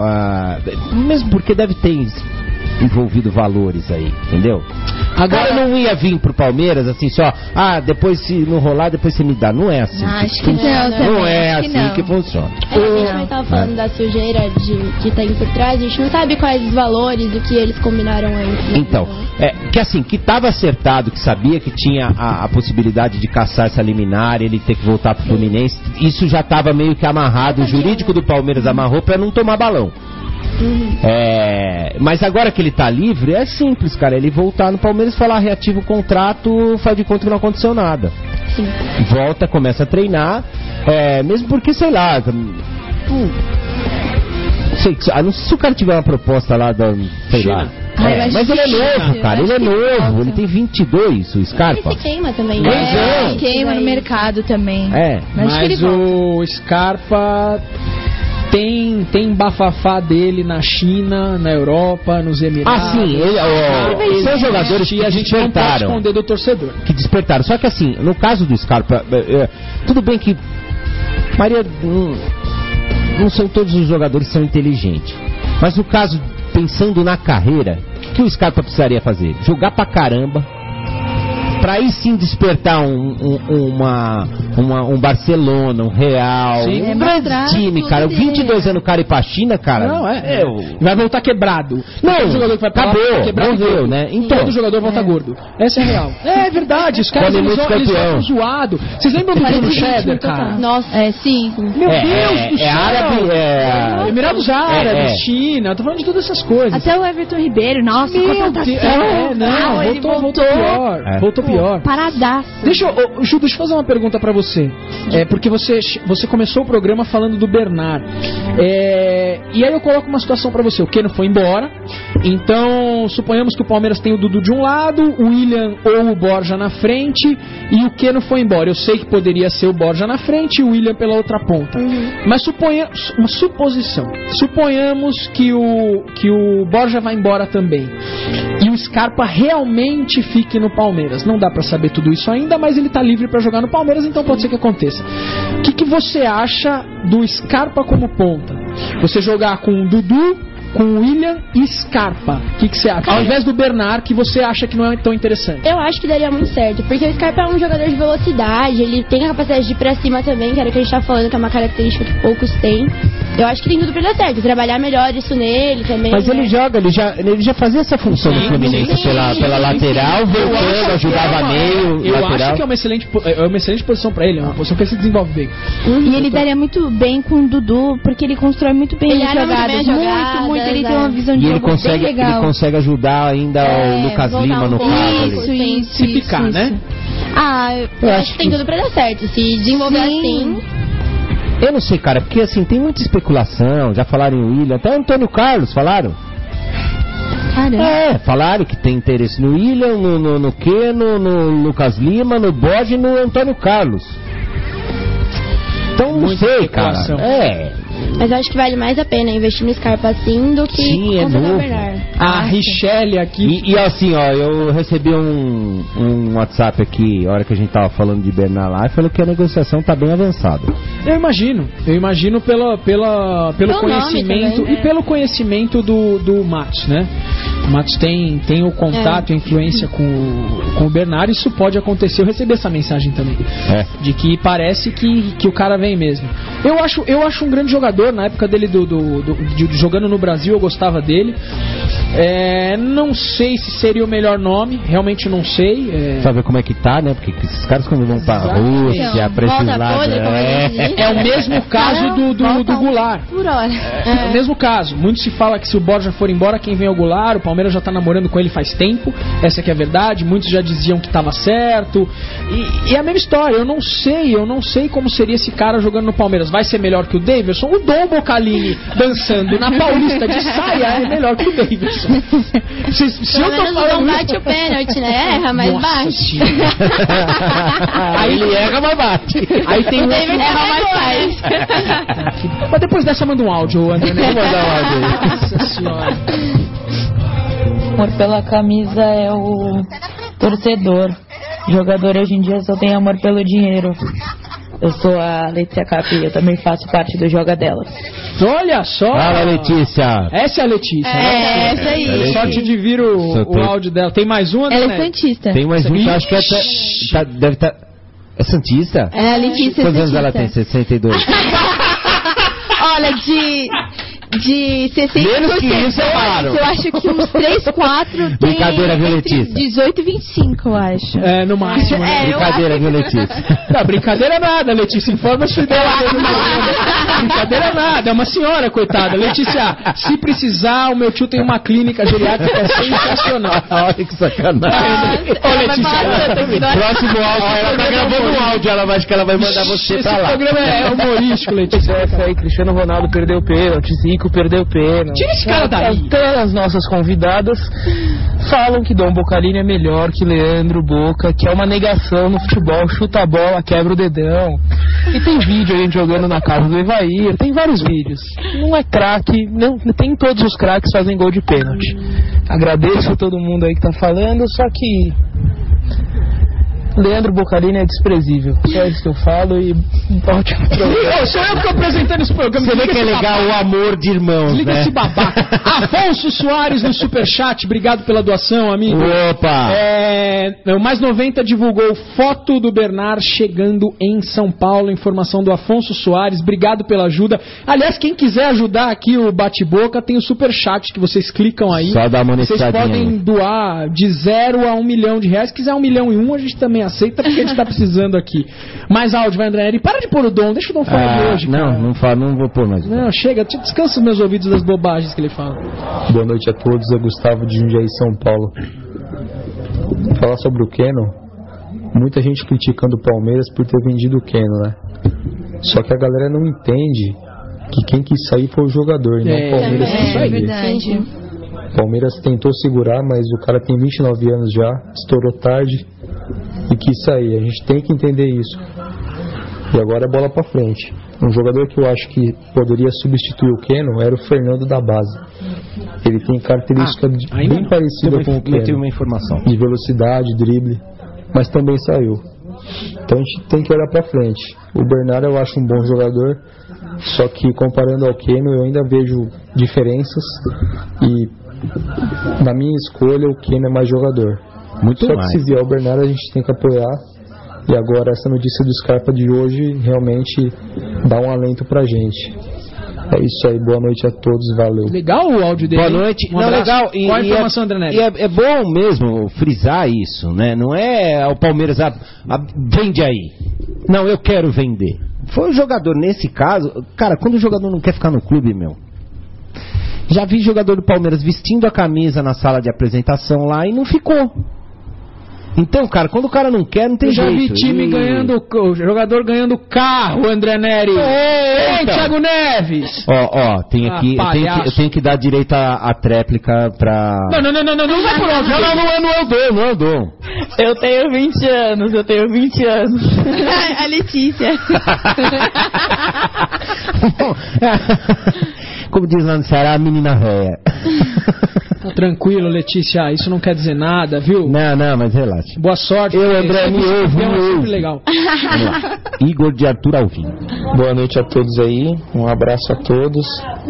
uh, mesmo porque deve ter envolvido valores aí, entendeu? Agora não ia vir pro Palmeiras assim só, ah, depois se não rolar, depois você me dá. Não é assim. Acho que, que não, não, não é acho assim que, não. que funciona. É, a gente estava falando é. da sujeira de, que tem por trás, a gente não sabe quais os valores, o que eles combinaram aí. Né? Então, é, que assim, que estava acertado, que sabia que tinha a, a possibilidade de caçar essa liminar, ele ter que voltar pro Fluminense, isso já estava meio que amarrado, o jurídico do Palmeiras amarrou para não tomar balão. Uhum. É, mas agora que ele tá livre, é simples, cara. Ele voltar no Palmeiras e falar, reativa o contrato, faz de conta que não aconteceu nada. Sim. Volta, começa a treinar, é, mesmo porque, sei lá, hum, sei, não sei se o cara tiver uma proposta lá da, sei China. lá. Ah, é, mas ele é novo, cara, ele é novo, ele tem vinte e dois, o Scarpa. Ele se queima também, né? É, ele queima no mercado também. É. Mas, mas o Scarpa tem, tem bafafá dele na China, na Europa, nos Emirados. Ah, sim, ele, ó, ele são jogadores que a gente não pode esconder do torcedor. Que despertaram. Só que assim, no caso do Scarpa, é, tudo bem que Maria, não, não são todos os jogadores que são inteligentes. Mas no caso, pensando na carreira, o que o Scarpa precisaria fazer? Jogar pra caramba, pra aí sim despertar um, um, uma, uma, um Barcelona, um Real, Sim. um É grande mostrar time, tudo cara. dele. vinte e dois anos o cara ir pra China, cara. Não, é. Eu- Vai voltar quebrado. Não, Todo jogador que vai pra lá acabou, vai quebrado morreu, todo. né? Então- Todo jogador volta gordo. Essa é real. É verdade, os caras Quando eles, muito vão- eles campeão. voltam zoado. Vocês lembram do Bruno Cheddar, cara? Nossa, É, sim. Meu É, Deus é, do é céu! árabe, é- Emirados Árabes, É, é. China, tô falando de todas essas coisas. Até o Everton Ribeiro, nossa, Meu contratação. Deus, é, não, Ah, ele voltou, voltou pior. É. Voltou pior. Paradaço. Deixa eu, ô, Ju, deixa eu fazer uma pergunta pra você. É, porque você, você começou o programa falando do Bernard. É, e aí eu coloco uma situação pra você. O Keno foi embora. Então, suponhamos que o Palmeiras tem o Dudu de um lado, o William ou o Borja na frente, e o Keno foi embora. Eu sei que poderia ser o Borja na frente e o William pela outra ponta. Mas suponhamos, uma suposição. Suponhamos que o, que o Borja vai embora também. E o Scarpa realmente fique no Palmeiras. Não dá pra saber tudo isso ainda, mas ele tá livre pra jogar no Palmeiras, então pode ser que aconteça. O que, que você acha do Scarpa como ponta? Você jogar com o Dudu, com o William e Scarpa. O que, que você acha? Ao invés do Bernard, que você acha que não é tão interessante. eu acho que daria muito certo, porque o Scarpa é um jogador de velocidade, ele tem a capacidade de ir pra cima também, que era o que a gente tá falando, que é uma característica que poucos têm. Eu acho que tem tudo pra dar certo, trabalhar melhor isso nele também. Mas né? ele joga, ele já, ele já fazia essa função no Sim, Fluminense sim, pela, sim, pela sim, lateral, sim. Eu voltando, acho ajudava que é uma- meio, Eu lateral. acho que é uma excelente, po- é uma excelente posição pra ele, é uma posição que ele se desenvolve bem. E ele daria muito bem com o Dudu, porque ele constrói muito bem Ele as arma muito jogadas. bem as Muito, jogadas, muito. Ele é. tem uma visão E de ele jogo consegue, bem legal. ele consegue ajudar ainda É, o Lucas voltar Lima um no pouco. caso ali. Isso, ali. isso, Se isso, ficar, isso. né? Ah, eu, Eu acho acho que tem que- tudo pra dar certo. Se desenvolver Sim. assim. Eu não sei, cara, porque assim, tem muita especulação, já falaram em William, até o Antônio Carlos falaram. Caramba. É, falaram que tem interesse no William, no, no, no Keno, no Lucas Lima, no Borja e no Antônio Carlos. Então não Muita sei, cara. especulação. É, Mas eu acho que vale mais a pena investir no Scarpa assim do que Sim, é contratar o novo. Bernard. A Richelle aqui. E, e assim, ó, eu recebi um, um WhatsApp aqui, a hora que a gente tava falando de Bernard lá, e falou que a negociação tá bem avançada. Eu imagino, eu imagino pela, pela, pelo Pelo nome conhecimento também, e é. pelo conhecimento do, do Matos, né? O Matos tem, tem o contato e a influência com, o- com o Bernard, isso pode acontecer. Eu recebi essa mensagem também, É. de que parece que, que o cara vem mesmo. Eu acho, eu acho um grande jogador, na época dele do, do, do- de- de- jogando no Brasil, eu gostava dele. É, não sei se seria o melhor nome, realmente não sei. É, Sabe como é que tá, né? Porque esses caras quando vão pra Exatamente. Rússia, pra esses Volta lados... podre, como é. ele diz. é o mesmo caso do, do, do Goulart. Por hora. É o mesmo caso. Muito se fala que se o Borja for embora, quem vem é o Goulart. O Palmeiras já tá namorando com ele faz tempo. Essa que é a verdade. Muitos já diziam que tava certo. E, e é a mesma história. Eu não sei, eu não sei como seria esse cara jogando no Palmeiras. Vai ser melhor que o Davidson? O Dom Bocalini dançando na Paulista de saia é melhor que o Davidson. Se, se Pelo eu tô menos não falando bate isso... o pênalti, né? Erra, mas Nossa bate. Senhora. Aí ele erra, mas bate. Aí tem O um David erra, mas faz. Mas depois dessa manda um áudio, André. Né? Vou mandar um áudio aí. Nossa Senhora. Amor pela camisa é o torcedor. Jogador hoje em dia só tem amor pelo dinheiro. Eu sou a Letícia Capi, eu também faço parte do Joga Delas. Olha só. Fala, Letícia. Essa é a Letícia. É, né? essa aí. É, Sorte de vir o, Só o tem- áudio dela. Tem mais uma, Ela é né? santista. Tem mais um que eu acho que é até, tá, deve estar... É Santista? É, a Letícia é Quantos anos santista. ela tem? sessenta e dois. Olha, de... De sessenta Menos que isso, é raro. eu acho que uns três, quatro tem Brincadeira, viu, entre Letícia? dezoito e vinte e cinco, eu acho. É, no máximo. né? É, eu Brincadeira, acho viu, que- Letícia? Não, brincadeira é nada, Letícia. Informa-se dela. Brincadeira é nada. É uma senhora, coitada. Letícia, se precisar, o meu tio tem uma clínica geriátrica é sensacional. Olha que sacanagem. Ô, Letícia. Próximo áudio, ela tá gravando um áudio, ela vai, acho que ela vai mandar você Esse pra lá. programa é humorístico, Letícia. Essa aí, Cristiano Ronaldo perdeu pênalti, Zico perdeu pênalti. Tira esse cara daí. Até as nossas convidadas falam que Dom Bocalini é melhor que Leandro Boca, que é uma negação no futebol, chuta a bola, quebra o dedão. E tem vídeo a gente jogando na casa do Evair, tem vários vídeos. Não é craque, não, tem todos os craques fazem gol de pênalti. Agradeço a todo mundo aí que tá falando, só que Leandro Bocalini é desprezível. Só isso que eu falo e ótimo programa. Sou eu que tô apresentando esse programa. Você vê que é legal babaca. O amor de irmãos, Desliga né? esse babaca. Afonso Soares no Superchat, obrigado pela doação, amigo. Opa! É, o Mais noventa divulgou foto do Bernard chegando em São Paulo, informação do Afonso Soares, obrigado pela ajuda. Aliás, quem quiser ajudar aqui o Bate-Boca, tem o Superchat que vocês clicam aí. Só dá uma Vocês podem aí. doar de zero a um milhão de reais. Se quiser um milhão e um, a gente também aceita, porque a gente tá precisando aqui. Mais áudio, vai, André Neri. Para de pôr o Dom, deixa o Dom falar ah, de hoje, não, cara. Não, fala, não vou pôr mais. Não, chega, descansa os meus ouvidos das bobagens que ele fala. Boa noite a todos, é Gustavo de Jundiaí, São Paulo. Falar sobre o Keno, muita gente criticando o Palmeiras por ter vendido o Keno, né? Só que a galera não entende que quem quis sair foi o jogador, e não é, o Palmeiras é, que saiu. É verdade. O Palmeiras tentou segurar, mas o cara tem vinte e nove anos já, estourou tarde e quis sair. A gente tem que entender isso. E agora é bola pra frente. Um jogador que eu acho que poderia substituir o Keno era o Fernando da base. Ele tem característica ah, bem não. parecida com o Keno. Tem uma informação. De velocidade, drible, mas também saiu. Então a gente tem que olhar pra frente. O Bernard eu acho um bom jogador, só que comparando ao Keno eu ainda vejo diferenças e na minha escolha o Keno é mais jogador. Muito só mais. que se vier o Bernard a gente tem que apoiar. E agora essa notícia do Scarpa de hoje realmente dá um alento pra gente. É isso aí, boa noite a todos, valeu. Legal o áudio dele. Boa noite. Um Não, legal. E, Qual a informação, e André Neri? E é, é bom mesmo frisar isso, né? Não é o Palmeiras a, a, vende aí. Não, eu quero vender. Foi o jogador nesse caso. Cara, quando o jogador não quer ficar no clube, meu. Já vi jogador do Palmeiras vestindo a camisa na sala de apresentação lá e não ficou. Então, cara, quando o cara não quer, não tem eu já jeito. Já vi time e... ganhando, o jogador ganhando carro, André Neri. Ei, Thiago Neves. Ó, ó, tem aqui, ah, eu, tenho que, eu tenho que dar direito à tréplica pra... Não, não, não, não, não, não vai por óbvio. Não, não, não, não, não é o dom, não é o dom. Eu tenho vinte anos, eu tenho vinte anos. A Letícia. Como diz lá no Ceará, a menina véia. Tá tranquilo, Letícia, isso não quer dizer nada, viu? Não, não, mas relaxa. Boa sorte. Eu, André, me ouve, me ouve. É sempre legal. Igor de Arthur Alvim. Boa noite a todos aí, um abraço a todos.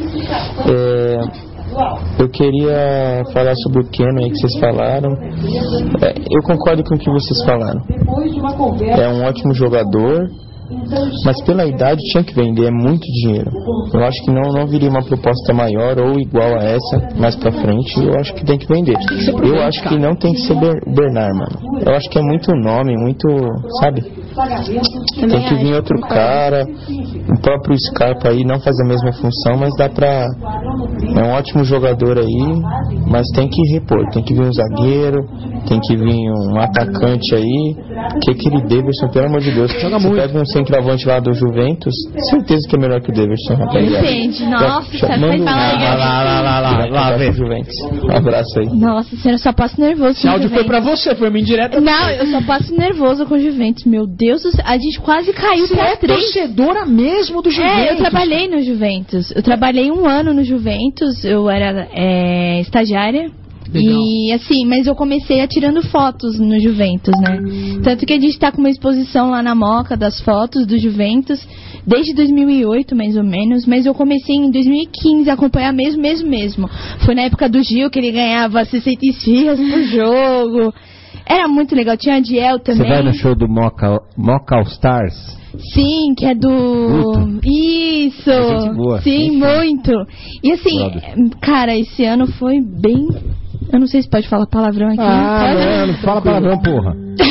É, eu queria falar sobre o Keno aí que vocês falaram. É, eu concordo com o que vocês falaram. É um ótimo jogador, mas pela idade tinha que vender, é muito dinheiro. Eu acho que não, não viria uma proposta maior ou igual a essa mais pra frente. Eu acho que tem que vender. Eu acho que não tem que ser o Bernard, mano. Eu acho que é muito nome, muito, sabe? Tem que vir outro cara. O próprio Scarpa aí não faz a mesma função, mas dá pra... É um ótimo jogador aí, mas tem que repor. Tem que vir um zagueiro, tem que vir um atacante aí. Que aquele Davidson, pelo amor de Deus, joga você muito. Pega um centroavante lá do Juventus, certeza que é melhor que o Davidson, rapaz. Entende, nossa, você vai falar lá, lá, lá, lá, lá, lá, lá, Juventus. Um abraço aí. Nossa senhora, eu só passo nervoso Esse com áudio Juventus. foi pra você, foi uma indireta. Não, eu só passo nervoso com o Juventus. Meu Deus do céu, a gente quase caiu Você pra é três. torcedora mesmo do Juventus. É, eu trabalhei no Juventus. Eu trabalhei um ano no Juventus, eu era é, estagiária. Legal. E assim, mas eu comecei atirando fotos no Juventus, né? Tanto que a gente tá com uma exposição lá na Moca das fotos do Juventus desde dois mil e oito, mais ou menos, mas eu comecei em dois mil e quinze a acompanhar mesmo, mesmo, mesmo. Foi na época do Gil que ele ganhava sessenta esfirras por jogo. Era muito legal, tinha a Diel também. Você vai no show do Moca, Moca All Stars? Sim, que é do... Muito. Isso! É gente boa. Sim, Enfim. muito. E assim, Brother. cara, esse ano foi bem... Eu não sei se pode falar palavrão aqui. Ah, pode? não, não fala palavrão, porra.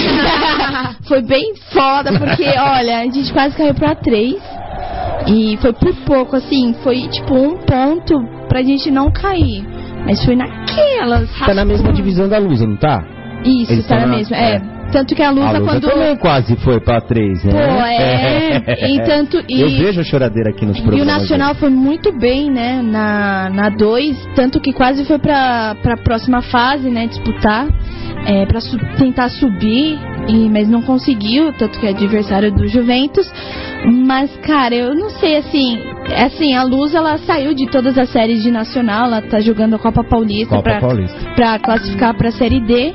Foi bem foda, porque, olha, a gente quase caiu pra três. E foi por pouco, assim, foi tipo um ponto pra gente não cair. Mas foi naquelas... Tá na mesma divisão da Lusa, não tá? Isso, Eles tá na na... mesma, é. Tanto que a Lusa, a Lusa quando... também quase foi pra três, né? Pô, é. E tanto... E... Eu vejo a choradeira aqui nos E programas. o Nacional aí. foi muito bem, né, na, na dois, tanto que quase foi pra, pra próxima fase, né, disputar, é, pra su- tentar subir, e, mas não conseguiu, tanto que é adversário do Juventus. Mas, cara, eu não sei, assim, assim, a Luz, ela saiu de todas as séries de Nacional, ela tá jogando a Copa Paulista, Copa pra, Paulista. pra classificar pra Série D.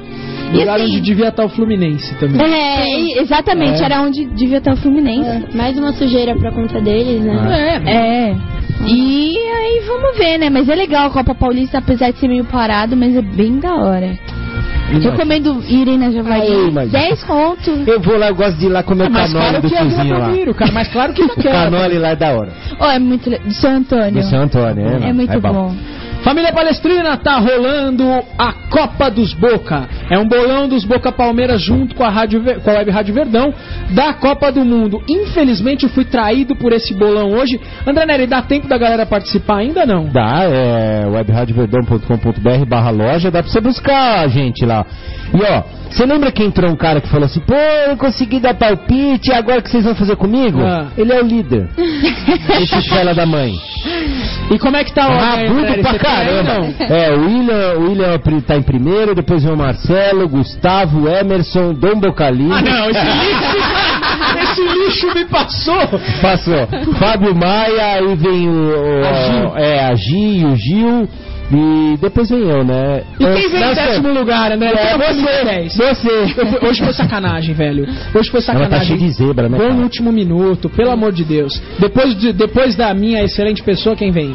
Lugar assim, onde devia estar o Fluminense também. É, exatamente, É. era onde devia estar o Fluminense. É, mais uma sujeira pra conta deles, né? É, é. E aí vamos ver, né? Mas é legal a Copa Paulista, apesar de ser meio parado, mas é bem da hora. Recomendo irem na Javari. dez conto. Eu vou lá, eu gosto de ir lá comer É o mais canole caro do que a Vila tiozinho lá. Belmiro, cara. Mais claro que O naquela. canole lá é da hora. Ó, é muito le- do São Antônio. Do São Antônio, é, É muito é bom. bom. Família Palestrina, tá rolando a Copa dos Boca. É um bolão dos Boca Palmeiras junto com a, Rádio, Ver- com a Web Rádio Verdão da Copa do Mundo. Infelizmente eu fui traído por esse bolão hoje. André Neri, dá tempo da galera participar ainda não? Dá, é web rádio verdão ponto com ponto b r barra loja, dá pra você buscar a gente lá. E ó, você lembra que entrou um cara que falou assim, pô, eu consegui dar palpite, agora o que vocês vão fazer comigo? Ah. Ele é o líder. Esse fela da mãe. E como é que tá o Rabudo pra caramba. É, o William, o William tá em primeiro, depois vem o Marcelo, Gustavo, Emerson, Dom Bocalini. Ah não, esse lixo, esse lixo me passou. Passou. Fábio Maia, aí vem o, o A Gil. é, a Gi, o Gil. E depois vem eu, né? E quem Eu- vem em Não, décimo você- lugar, André? É, Pelo amor de você. Deus. Você. Eu fui- Hoje foi sacanagem, velho. Hoje foi Ela tá sacanagem. cheia de zebra, né, Gol cara? no último minuto, pelo amor de Deus. Depois, de- depois da minha excelente pessoa, quem vem?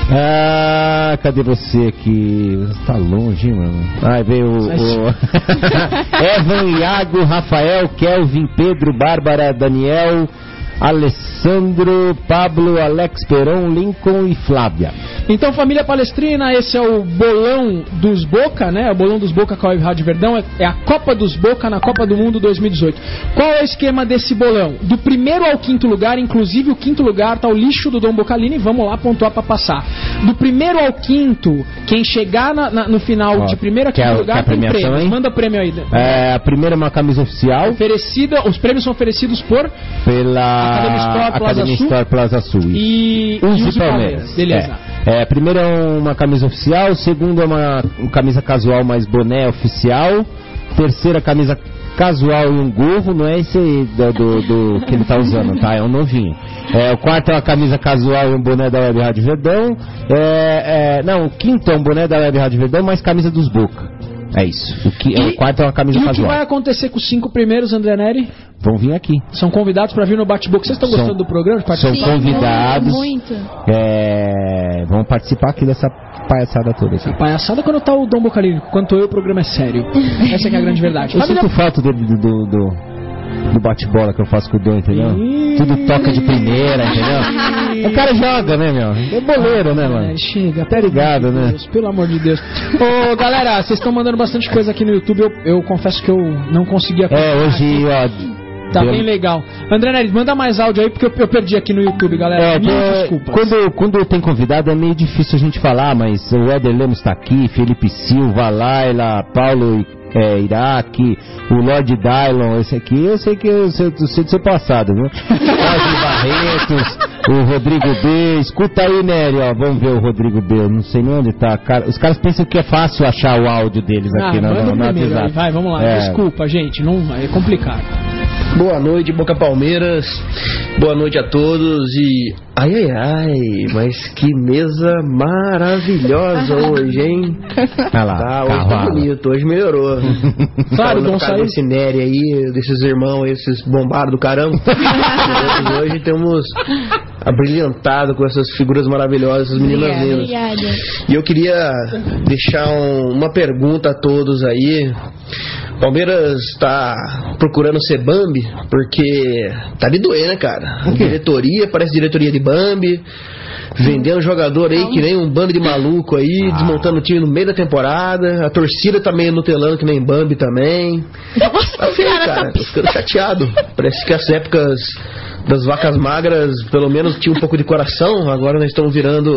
Ah, cadê você aqui? Você tá longe, mano. Ai, veio o, o... Evan, Iago, Rafael, Kelvin, Pedro, Bárbara, Daniel, Alessandro, Pablo, Alex Peron, Lincoln e Flávia. Então, família Palestrina, esse é o bolão dos Boca, né? O bolão dos Boca com a Web Rádio Verdão. É, é a Copa dos Boca na Copa do Mundo dois mil e dezoito. Qual é o esquema desse bolão? Do primeiro ao quinto lugar, inclusive o quinto lugar tá o lixo do Dom Bocalini. Vamos lá pontuar pra passar. Do primeiro ao quinto, quem chegar na- na- no final Ó, de primeiro a quer quinto a- lugar quer a tem premiação, prêmios. hein? Manda prêmio aí. É, a primeira é uma camisa oficial Oferecida, os prêmios são oferecidos por pela Academy Store Plaza Academy Sul. Store Plaza Sul. e Use Use Palmeiras. Beleza. É, é, primeiro é uma camisa oficial, segundo é uma, uma camisa casual mais boné oficial, terceira camisa casual e um gorro, não é esse aí do, do, do que ele tá usando, tá? É um novinho. É, o quarto é uma camisa casual e um boné da Web Rádio Verdão. É, é, não, o quinto é um boné da Web Rádio Verdão, mais camisa dos Boca. É isso. O, que, E- o quarto é uma camisa E o que casual. vai acontecer com os cinco primeiros, André Neri? Vão vir aqui. São convidados para vir no bate-boca. Vocês estão São- gostando do programa? De São participar? convidados. Muito. É, vão participar aqui dessa palhaçada toda aqui. Palhaçada quando tá o Dom Bocalini. Quanto eu, o programa é sério. Essa que é a grande verdade. Eu Família- sinto falta do, do, do, do- do bate-bola que eu faço com o Dom, entendeu? Tudo toca de primeira, entendeu? O cara joga, né, meu? É boleiro, né, mano? É, chega, Tá ligado, né? Deus, pelo amor de Deus. Ô, galera, vocês estão mandando bastante coisa aqui no YouTube. Eu, eu confesso que eu não consegui É, acompanhar hoje, aqui. ó. Tá deu- bem legal. André Neri, manda mais áudio aí, porque eu, eu perdi aqui no YouTube, galera. É, Mil é, desculpas. quando, quando tem convidado é meio difícil a gente falar, mas o Éder Lemos tá aqui, Felipe Silva, Laila, Paulo é, Iraque, o Lord Dylon, esse aqui eu sei que eu sei, eu sei do seu passado, viu? Jorge Barretos, o Rodrigo B, escuta aí, Nery, ó, vamos ver o Rodrigo B, eu não sei nem onde tá, cara, os caras pensam que é fácil achar o áudio deles Ah, aqui no, manda no, o no primeiro aí, WhatsApp. vai, vamos lá. É. Desculpa, gente, não, é complicado. Boa noite, Boca Palmeiras. Boa noite a todos e ai ai ai, mas que mesa maravilhosa hoje, hein? Olha lá, Tá, hoje tá cavalo. bonito, hoje melhorou. Claro, Falando Dom por causa Saí. desse Nery aí, desses irmãos aí, esses bombados do caramba. E hoje temos abrilhantado com essas figuras maravilhosas, essas meninas Obrigada, lindas. obrigada. E eu queria deixar um- uma pergunta a todos aí. Palmeiras está procurando ser Bambi porque tá de doer, né, cara? A diretoria parece diretoria de Bambi, vendendo jogador aí que nem um bando de maluco aí, desmontando o time no meio da temporada. A torcida tá meio nutelando que nem Bambi também. Tá feio, cara. Tô ficando chateado. Parece que as épocas das vacas magras pelo menos tinha um pouco de coração. Agora nós estamos virando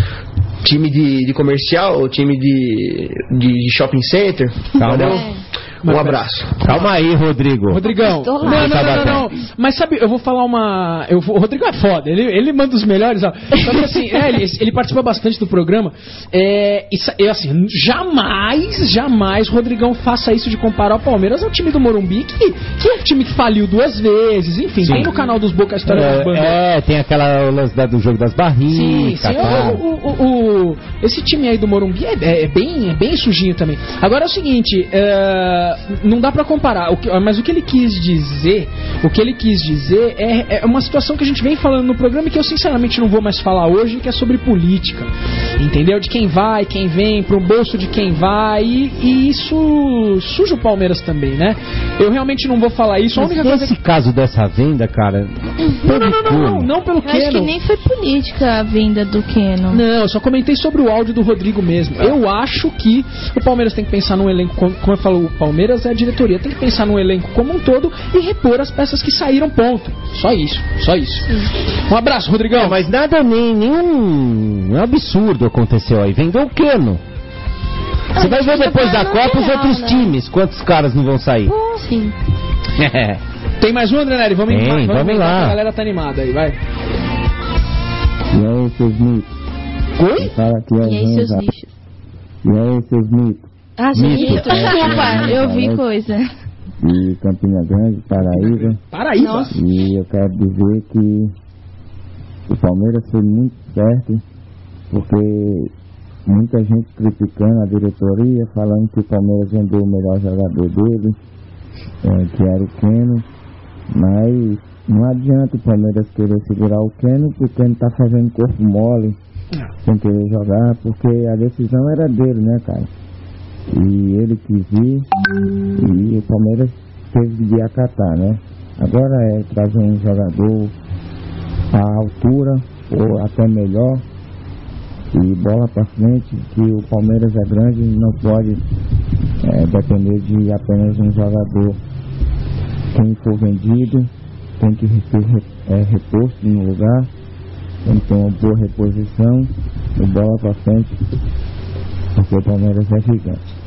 time de, de comercial, time de, de, de shopping center. Calma. Entendeu? Um abraço. Calma aí, Rodrigo. Rodrigão. Não, não, não, não, não. Mas sabe, eu vou falar uma... Eu vou... O Rodrigo é foda, ele, ele manda os melhores. Ó. Só que assim, é, ele, ele participa bastante do programa. É, e assim, jamais, jamais o Rodrigão faça isso de comparar o Palmeiras ao time do Morumbi, que, que é um time que faliu duas vezes. Enfim, sim. Tem no canal dos Boca a história é, das bandas. É, tem aquela lance da, do jogo das barrigas. Sim, sim. O, o, o, o, esse time aí do Morumbi é, é, é, bem, é bem sujinho também. Agora é o seguinte, é, não dá pra comparar, o que, mas o que ele quis dizer, o que ele quis dizer é, é uma situação que a gente vem falando no programa e que eu sinceramente não vou mais falar hoje, que é sobre política, entendeu? De quem vai, quem vem, pro bolso de quem vai, e, e isso suja o Palmeiras também, né? Eu realmente não vou falar isso. Mas a única nesse coisa que... caso dessa venda, cara... Não, não, não, não, não, não pelo Keno. Acho que nem foi política a venda do Keno. Não, eu só comentei sobre o áudio do Rodrigo mesmo. Ah. Eu acho que o Palmeiras tem que pensar num elenco, como eu falo, o Palmeiras é a diretoria, tem que pensar num elenco como um todo e repor as peças que saíram, ponto. Só isso, só isso. Sim. Um abraço, Rodrigão. É, mas nada, nem, nenhum um absurdo aconteceu aí. Vendeu o Keno. Você vai ver depois da Copa os outros né? times, quantos caras não vão sair. Pô, sim. Tem mais um, André Nery? Vamos, Tem, vamos, vamos lá. A galera tá animada aí, vai. E aí, seus mitos? Oi? Fala aqui, e aí, seus lixos? E aí, seus mitos? Ah, gente, desculpa, eu vi coisa. De Campina Grande, Paraíba. Paraíba? Nossa. E eu quero dizer que o Palmeiras foi muito certo, porque muita gente criticando a diretoria, falando que o Palmeiras vendeu o melhor jogador dele, é, que era o Keno, mas não adianta o Palmeiras querer segurar o Keno, porque o Keno tá fazendo corpo mole, sem querer jogar, porque a decisão era dele, né, cara? E ele quis ir, e o Palmeiras teve de acatar, né? Agora é trazer um jogador à altura, ou até melhor, e bola para frente, que o Palmeiras é grande e não pode é, depender de apenas um jogador. Quem for vendido tem que ser é, reposto no lugar, tem que ter uma boa reposição e bola para frente, porque o Palmeiras é gigante.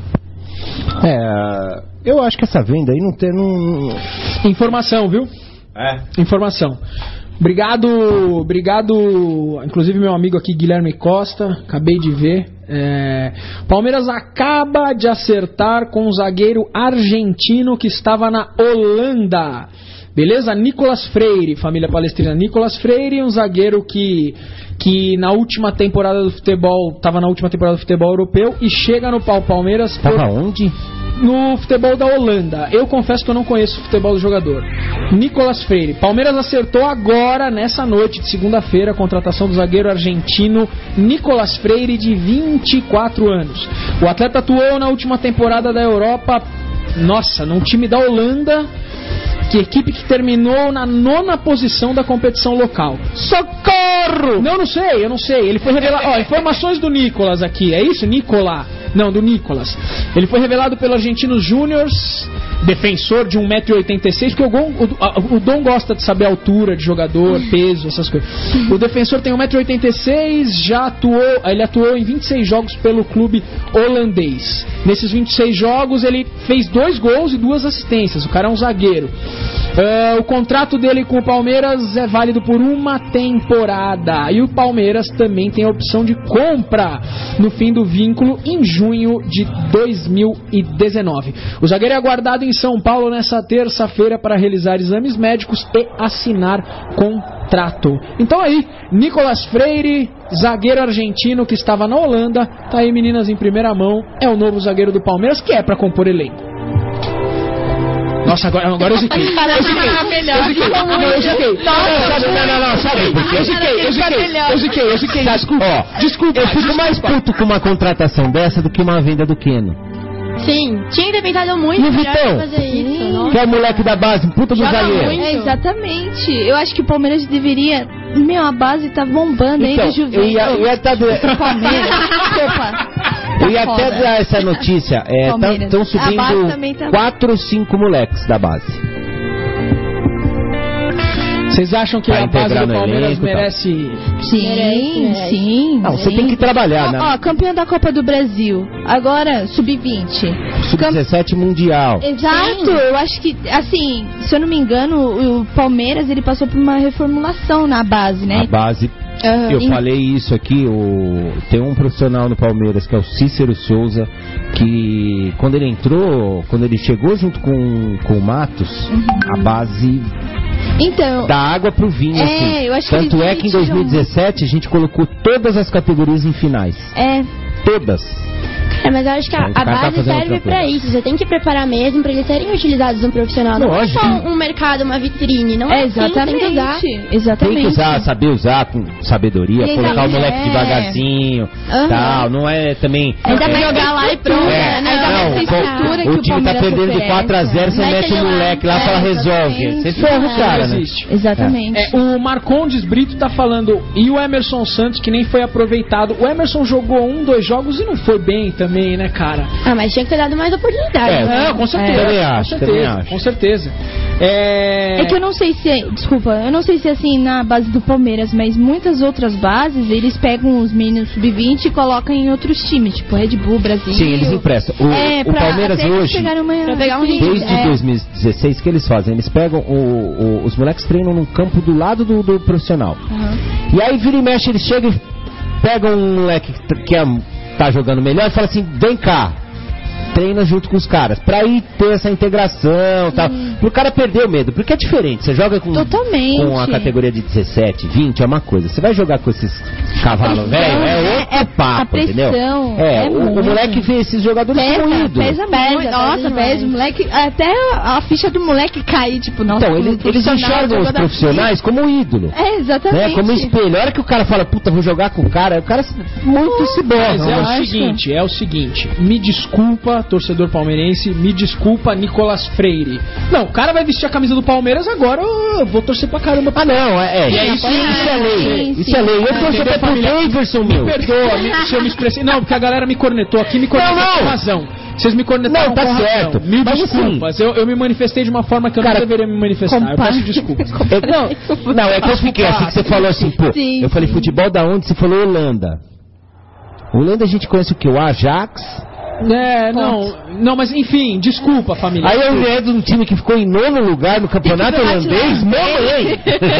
É, eu acho que essa venda aí não tem... Não... Informação, viu? É. Informação. Obrigado, obrigado, inclusive meu amigo aqui Guilherme Costa, acabei de ver. É, Palmeiras acaba de acertar com um zagueiro argentino que estava na Holanda. Beleza? Nicolas Freire, família palestrina. Nicolas Freire, um zagueiro que, que na última temporada do futebol, estava na última temporada do futebol europeu e chega no Palmeiras. Estava onde? No futebol da Holanda. Eu confesso que eu não conheço o futebol do jogador. Nicolas Freire. Palmeiras acertou agora, nessa noite de segunda-feira, a contratação do zagueiro argentino Nicolas Freire, de vinte e quatro anos. O atleta atuou na última temporada da Europa, nossa, num time da Holanda, que equipe que terminou na nona posição da competição local. Socorro! Não, não sei, eu não sei. Ele foi revelado. Ó, informações do Nicolas aqui, é isso? Nicolá. Não, do Nicolas. Ele foi revelado pelo Argentinos Júniors, defensor de um metro e oitenta e seis, porque o, Gon, o, o Dom gosta de saber a altura de jogador, peso, essas coisas. O defensor tem um metro e oitenta e seis, já atuou, ele atuou em vinte e seis jogos pelo clube holandês. Nesses vinte e seis jogos ele fez dois gols e duas assistências. O cara é um zagueiro. Uh, o contrato dele com o Palmeiras é válido por uma temporada. E o Palmeiras também tem a opção de compra no fim do vínculo em junho de dois mil e dezenove. O zagueiro é aguardado em São Paulo nessa terça-feira para realizar exames médicos e assinar contrato. Então aí, Nicolas Freire, zagueiro argentino que estava na Holanda, tá aí, meninas, em primeira mão, é o novo zagueiro do Palmeiras, que é para compor elenco. Nossa, agora, agora eu ziquei. Eu ziquei. Eu ziquei. Eu ziquei. Não, não, não, sabe? Eu ziquei, eu ziquei. Eu ziquei, eu ziquei. Desculpa. Ó, desculpa. Eu fico mais puto com uma contratação dessa do que uma venda do Keno. Sim, tinha que ter pensado muito no melhor Vitão, pra fazer isso. Que é o moleque da base, puta do zagueiro. É, exatamente. Eu acho que o Palmeiras deveria... Meu, a base tá bombando então, aí do Juventus. Eu ia, eu ia tá do... Palmeiras. Opa. Eu ia até dar essa notícia. Estão é, subindo tá... quatro ou cinco moleques da base. Vocês acham que Pra a base integrar do no Palmeiras elenco e tal. merece... Sim, Merece, sim. Não, você sim. tem que trabalhar, né? Ó, ó, campeão da Copa do Brasil. Agora, sub vinte. sub dezessete mundial. Exato, eu acho que, assim, se eu não me engano, o Palmeiras ele passou por uma reformulação na base, né? A base. Uhum. Eu E- falei isso aqui, o... tem um profissional no Palmeiras que é o Cícero Souza, que quando ele entrou, quando ele chegou junto com, com o Matos, a base Então, dá água pro vinho, É, assim. eu acho que Tanto eles é que em tiram- dois mil e dezessete a gente colocou todas as categorias em finais. é, Todas. É, mas eu acho que a, O a cara tá base fazendo serve outra pra coisa. isso. Você tem que preparar mesmo pra eles serem utilizados no profissional. Não Lógico. é só um mercado, uma vitrine. Não é é assim, tem que usar. exatamente. Exatamente. Tem que usar, saber usar com sabedoria, E ainda colocar o mais- moleque é. devagarzinho, Aham. tal, não é também... Ainda mais jogar lá e pronto, É, né? Ainda mais não, essa estrutura que o o time tá Palmeiras perdendo de oferece. quatro a zero, você Mete mete o ele lá. moleque lá e fala, É, resolve. exatamente. Você ferra o cara, né? existe. Exatamente. É, o Marcondes Brito tá falando, e o Emerson Santos, que nem foi aproveitado. O Emerson jogou um, dois jogos e não foi bem também, né, cara? Ah, mas tinha que ter dado mais oportunidade. É, né? Não, com certeza. É, também com acho, certeza, também acho. Com certeza. É... É que eu não sei se, é- desculpa, eu não sei se é assim na base do Palmeiras, mas muitas outras bases, eles pegam os meninos sub vinte e colocam em outros times, tipo Red Bull, Brasil. Sim, eles emprestam. O, É, o pra- Palmeiras até eles hoje, pegarem uma- Pra pegar um ritmo. desde é. dois mil e dezesseis, que eles fazem? Eles pegam, o, o- os moleques treinam num campo do lado do, do profissional. Aham. E aí vira e mexe, eles chegam e pegam um moleque que t- que é, tá jogando melhor e fala assim, vem cá, treina junto com os caras, pra ir ter essa integração e tal. Pro cara perder o medo, porque é diferente, você joga com, Totalmente. com a categoria de dezessete, vinte, é uma coisa, você vai jogar com esses cavalos velho, é outro é- papo, a pressão entendeu? É, é o, o muito. moleque vê esses jogadores como Pesa, ídolo. pesa Pesa, muito. pesa Nossa, demais. pesa. O moleque, até a, a ficha do moleque cair, tipo, nossa. Então, como eles, eles profissional, enxergam os jogador- profissionais como ídolo. É, exatamente. Né? Como espelho. A hora que o cara fala, puta, vou jogar com o cara, o cara se- muito se borra. Mas é eu o acho. seguinte, é o seguinte, me desculpa, torcedor palmeirense, me desculpa, Nicolas Freire. Não, o cara vai vestir a camisa do Palmeiras agora, eu vou torcer pra caramba. Ah, não, é, é. E aí, isso, sim, isso é lei. sim, Isso sim. é lei. Eu Ah, torço entendeu, até pro família? Davidson, Me meu. perdoa me- se eu me expressei. Não, porque a galera me cornetou aqui, me cornetou Não, não. com razão. Vocês me cornetaram Não, tá com razão. certo. Mil Mas, desculpas. Eu, eu me manifestei de uma forma que eu Cara, não deveria me manifestar. Eu compa- peço desculpas. Eu- não, não, é que eu fiquei assim, que você falou assim, pô. Sim, eu falei, sim. futebol da onde? Você falou Holanda. Holanda a gente conhece o quê? O Ajax. É, não, não, mas enfim, desculpa, família. Aí eu ganhei de um time que ficou em nono lugar no campeonato holandês, mamãe!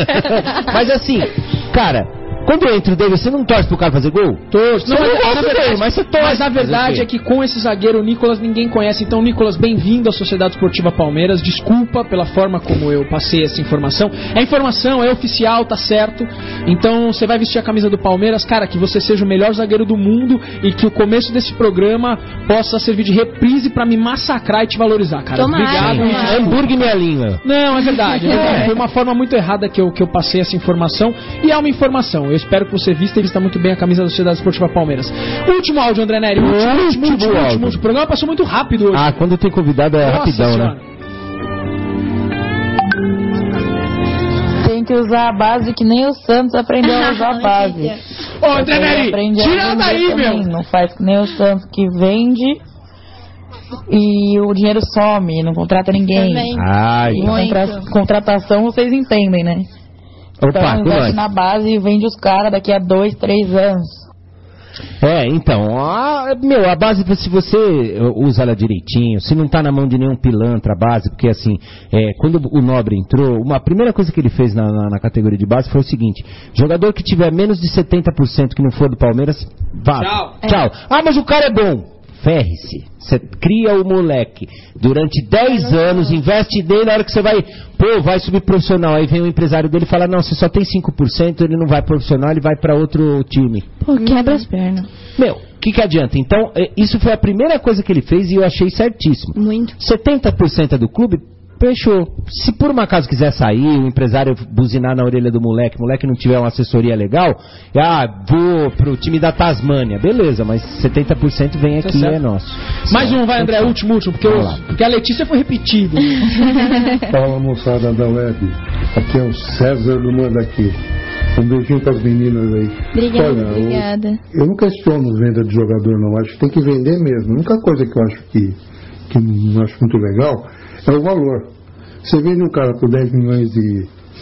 Mas assim, cara, quando entra o David, você não torce pro cara fazer gol? Torço. Você Não, não mas, gosta na dele, verdade, mas você torce. mas a verdade é que com esse zagueiro, o Nicolas, ninguém conhece. Então, Nicolas, bem-vindo à Sociedade Esportiva Palmeiras. Desculpa pela forma como eu passei essa informação. É informação, é oficial, tá certo. Então, você vai vestir a camisa do Palmeiras. Cara, que você seja o melhor zagueiro do mundo e que o começo desse programa possa servir de reprise pra me massacrar e te valorizar, cara. Tomara, Obrigado. tomara. Desculpa. Hambúrguer e minha língua. Não, é verdade. é verdade. É. Foi uma forma muito errada que eu, que eu passei essa informação. E é uma informação. Eu espero que você vista e vista muito bem a camisa da Sociedade Esportiva Palmeiras. Último áudio, André Neri. Último, último, último, último, áudio. último, último. O programa passou muito rápido hoje. Ah, quando tem convidado é Nossa rapidão, Senhora. né? Tem que usar a base que nem o Santos aprendeu a usar a base. Ô, André Ele Neri, aprende a tira ela vender daí, também. meu. Não faz que nem o Santos que vende e o dinheiro some, não contrata ninguém. Também. Ai, E Muito. contra- contratação vocês entendem, né? opa, Então investe nós. na base e vende os caras daqui a dois, três anos. É, então, a, meu, a base, se você usa ela direitinho, se não tá na mão de nenhum pilantra a base, porque assim, é, quando o Nobre entrou, uma primeira coisa que ele fez na, na, na categoria de base foi o seguinte: jogador que tiver menos de setenta por cento que não for do Palmeiras, vá. Tchau. Tchau. Ah, mas o cara é bom. Ferre-se. Você cria o moleque durante dez anos, investe nele, na hora que você vai, pô, vai subir profissional. Aí vem o empresário dele e fala: não, você só tem cinco por cento, ele não vai profissional, ele vai para outro time. Pô, quebra as pernas. Meu, o que, que adianta? Então, é, isso foi a primeira coisa que ele fez e eu achei certíssimo. Muito. setenta por cento é do clube, fechou. Se por um acaso quiser sair, o empresário buzinar na orelha do moleque, o moleque não tiver uma assessoria legal, ah, vou pro time da Tasmânia, beleza, mas setenta por cento vem aqui e certo. é nosso. Mais um, vai, André, último, último, porque, Vamos eu- lá. porque a Letícia foi repetida. Fala, moçada da web. Aqui é o César do Mandaqui. Um beijinho para as meninas aí. Obrigada, Olha, eu- Obrigada. Eu não questiono venda de jogador, não. Acho que tem que vender mesmo. A única coisa que eu acho que, que não acho muito legal é o valor. Você vende um cara por dez milhões de,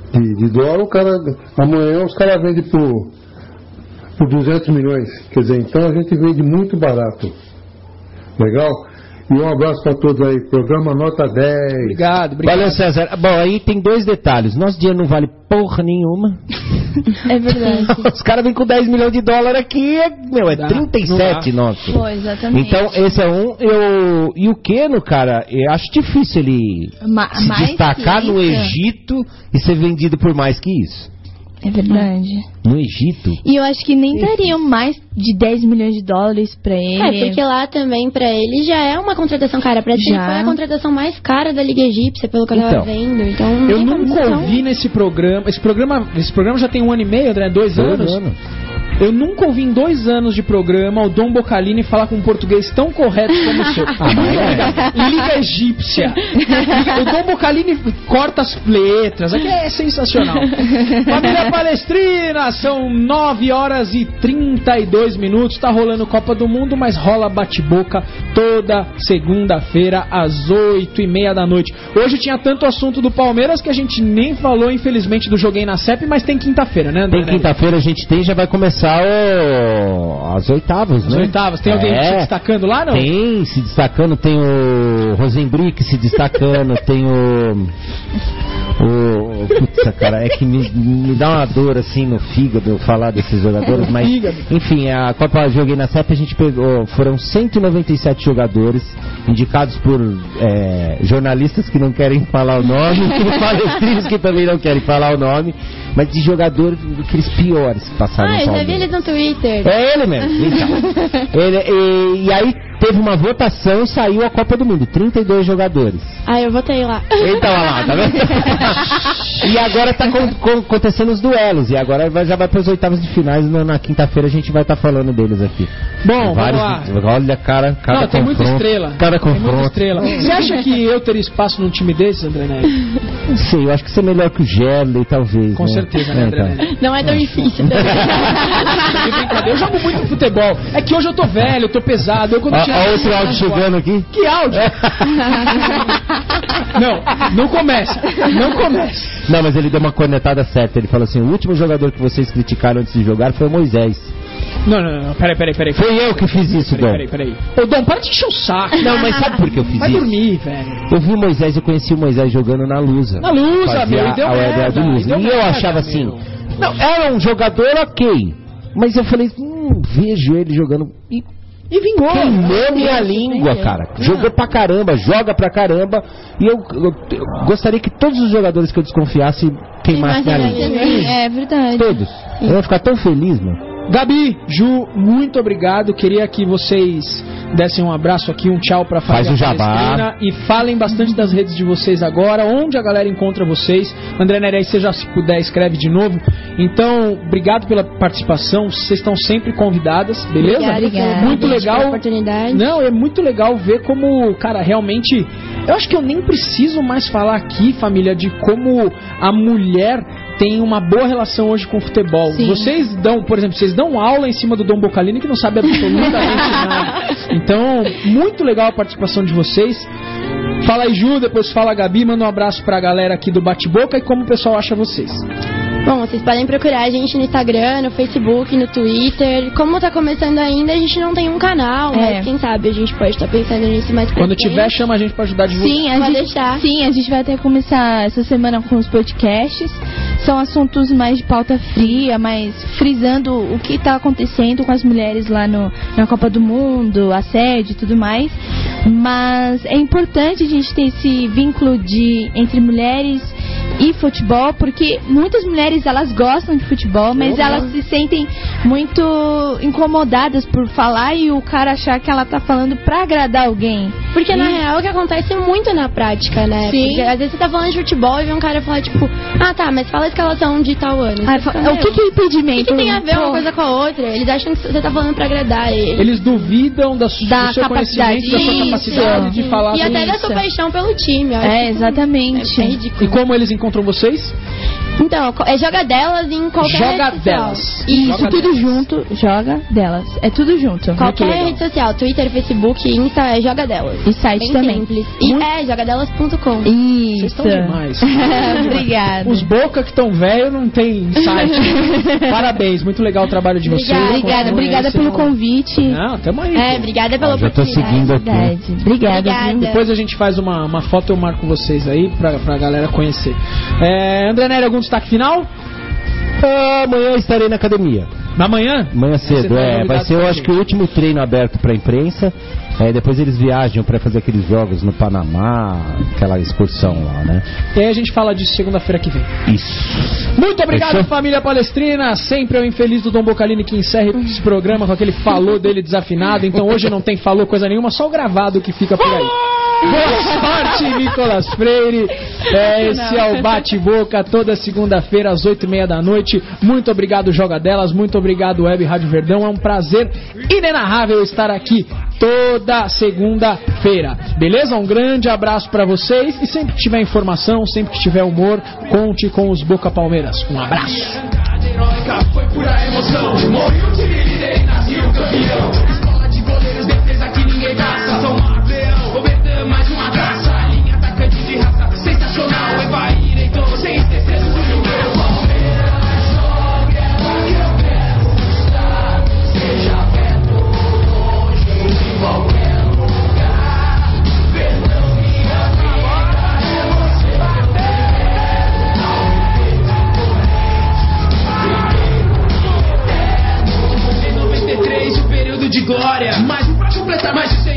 de, de dólar, o cara, amanhã os caras vendem por, por duzentos milhões. Quer dizer, então a gente vende muito barato. Legal? E um abraço para todos aí. Programa nota dez. Obrigado, obrigado. Valeu, César. Bom, aí tem dois detalhes. Nosso dinheiro não vale porra nenhuma. É verdade. Os caras vêm com dez milhões de dólares aqui, é, meu, é trinta e sete nosso. Pô, exatamente. Então, esse é um. Eu, e o Keno, cara, eu acho difícil ele Ma- se mais destacar que no isso? Egito e ser vendido por mais que isso. É verdade. No Egito? E eu acho que nem dariam mais de dez milhões de dólares pra ele. É, porque lá também pra ele já é uma contratação cara. Pra ele Já. foi a contratação mais cara da Liga Egípcia, pelo que eu Então, tava vendo. Então, Eu nem nunca condição. ouvi nesse programa. Esse programa, esse programa já tem um ano e meio, André, dois, Dois anos. anos. Eu nunca ouvi em dois anos de programa o Dom Bocalini falar com um português tão correto como o seu. Ah, mas é. Liga Egípcia. O Dom Bocalini corta as letras. Aqui é sensacional. Família Palestrina, são nove horas e trinta e dois minutos. Tá rolando Copa do Mundo, mas rola bate-boca toda segunda-feira às oito e meia da noite. Hoje tinha tanto assunto do Palmeiras que a gente nem falou, infelizmente, do Joguei na C E P, mas tem quinta-feira, né, André? Tem quinta-feira, a gente tem, já vai começar o... as oitavas, As né? oitavas. Tem alguém É. se destacando lá, não? Tem se destacando, tem o Rosenbrick se destacando, tem o. O. Putz, cara, é que me, me dá uma dor assim no fígado eu falar desses jogadores, mas. Fígado. Enfim, a Copa Joguei na C E P, a gente pegou. Foram cento e noventa e sete jogadores indicados por é, jornalistas que não querem falar o nome, e palestrinos que também não querem falar o nome, mas de jogadores aqueles piores que passaram Ah, no eu já vi Palmeiras. eles no Twitter. É ele mesmo. Então. Ele, e, e aí teve uma votação e saiu a Copa do Mundo. trinta e dois jogadores. Ah, eu votei lá. Então, olha lá, tá vendo? E agora tá com, com, acontecendo os duelos. E agora vai, já vai para as oitavas de finais. Na, na quinta-feira a gente vai estar tá falando deles aqui. Bom, Vários, vamos olha, cara, cada Não, tem muita confronto, estrela. Cada Tem muita confronto. estrela. Você acha que eu teria espaço num time desses, André Nery? Não sei, eu acho que você é melhor que o Gerley, talvez. Com né? certeza, né, É, André tá. Nery? Não é tão difícil. Que brincadeira. Eu jogo muito futebol. É que hoje eu tô velho, eu tô pesado. Eu, quando Ó, tinha- ó outro áudio chegando aqui. Que áudio? Não, não começa. Não começa. Não, mas ele deu uma cornetada certa. Ele falou assim: o último jogador que vocês criticaram antes de jogar foi o Moisés. Não, não, não. Peraí, peraí, peraí. Foi eu que fiz isso, Dom. Peraí, peraí. Ô, Dom, para de encher o saco. Não, mas sabe por que eu fiz Vai isso? dormir, velho. Eu vi o Moisés, eu conheci o Moisés jogando na Lusa. Na Lusa, Fazia meu, e deu a merda, Web do Lusa. e deu E eu merda, achava meu. assim, não, era um jogador ok. Mas eu falei, hum, vejo ele jogando. E E vingou. queimou minha língua, cara. Jogou pra caramba, joga pra caramba. E eu, eu- eu gostaria que todos os jogadores que eu desconfiasse queimassem minha língua. É verdade. Todos. Eu ia ficar tão feliz, mano. Gabi, Ju, muito obrigado. Queria que vocês dessem um abraço aqui, um tchau pra Faz família o jabá. Palestrina e falem bastante das redes de vocês agora, onde a galera encontra vocês. André Nery, aí você já se puder escreve de novo. Então, obrigado pela participação. Vocês estão sempre convidadas, beleza? Obrigada, obrigada. Muito Gente, legal. pela oportunidade. Não, é muito legal ver como, cara, realmente. Eu acho que eu nem preciso mais falar aqui, família, de como a mulher tem uma boa relação hoje com o futebol. Sim. Vocês dão, por exemplo, vocês dão aula em cima do Dom Bocalini que não sabe absolutamente nada. Então, muito legal a participação de vocês. Fala aí, Ju, depois fala a Gabi, manda um abraço pra galera aqui do Bate-Boca e como o pessoal acha vocês. Bom, vocês podem procurar a gente no Instagram, no Facebook, no Twitter. Como tá começando ainda, a gente não tem um canal, É. mas quem sabe a gente pode estar pensando nisso mais pra Quando frente. tiver, chama a gente pra ajudar a divulgar. Sim, a Pode gente, deixar. sim, a gente vai até começar essa semana com os podcasts. São assuntos mais de pauta fria, mais frisando o que está acontecendo com as mulheres lá no, na Copa do Mundo, assédio e tudo mais. Mas é importante a gente ter esse vínculo de, entre mulheres e futebol, porque muitas mulheres elas gostam de futebol, mas Uhum. elas se sentem muito incomodadas por falar e o cara achar que ela tá falando pra agradar alguém. Porque na E- real é o que acontece muito na prática, né? Sim. Porque às vezes você tá falando de futebol e vem um cara falar, tipo, ah tá, mas fala a escalação de tal ano. Ah, Você fica, o que "Meu, que é impedimento? O que, que tem a ver uma Pô. coisa com a outra? Eles acham que você tá falando pra agradar eles. Eles duvidam da, su- Da do seu capacidade. conhecimento, da sua Isso. capacidade de falar. E até da isso. sua paixão pelo time. Eu acho É, que exatamente. É, é ridículo. E como eles encontram vocês? Então, é Joga Delas em qualquer Joga rede social. Delas. Isso, Joga tudo Delas. junto, Joga Delas. É tudo junto. Qualquer rede social, Twitter, Facebook, Insta, é Joga Delas. E site Bem também. simples. E é joga delas ponto com. Isso. Vocês estão demais. Obrigada. Os boca que estão velho não tem site. Parabéns, muito legal o trabalho de vocês. Obrigada, obrigada pelo convite. Não, tamo aí. É, pô. obrigada pela Ah, já tô oportunidade. seguindo aqui. Verdade. Obrigada. Obrigada. viu? Depois a gente faz uma, uma foto, eu marco vocês aí pra, pra galera conhecer. É, André Nery, algum destaque final? Ah, amanhã estarei na academia. Amanhã? Amanhã Você cedo, vai é. novidades Vai ser, eu pra acho gente. que o último treino aberto pra imprensa. É, depois eles viajam pra fazer aqueles jogos no Panamá, aquela excursão lá, né? E aí a gente fala disso segunda-feira que vem. Isso. Muito obrigado, Fechou? família palestrina. Sempre é o infeliz do Dom Bocalini que encerra esse programa com aquele falou dele desafinado. Então hoje não tem falou coisa nenhuma, só o gravado que fica por aí. Boa sorte, Nicolas Freire. É, esse é o Bate-Boca, toda segunda-feira às oito e meia da noite. Muito obrigado, Joga Delas. Muito obrigado, Web Rádio Verdão. É um prazer inenarrável estar aqui toda segunda-feira. Beleza? Um grande abraço pra vocês. E sempre que tiver informação, sempre que tiver humor, conte com os Boca Palmeiras. Um abraço. Foi pura emoção. Morri o time líder e nasceu campeão. Escola de goleiros, defesa que ninguém caça. São Marleão, o Betão, mais uma taça. Linha atacante de raça, sensacional. Evair, então, sem esquecer do Júlio. Palmeiras, jogue ela que eu quero estar. Seja perto ou longe, em qualquer lugar. Verdão, minha vida, é você bater. Ao Em noventa e três, o período de glória. Mais um pra completar, mais de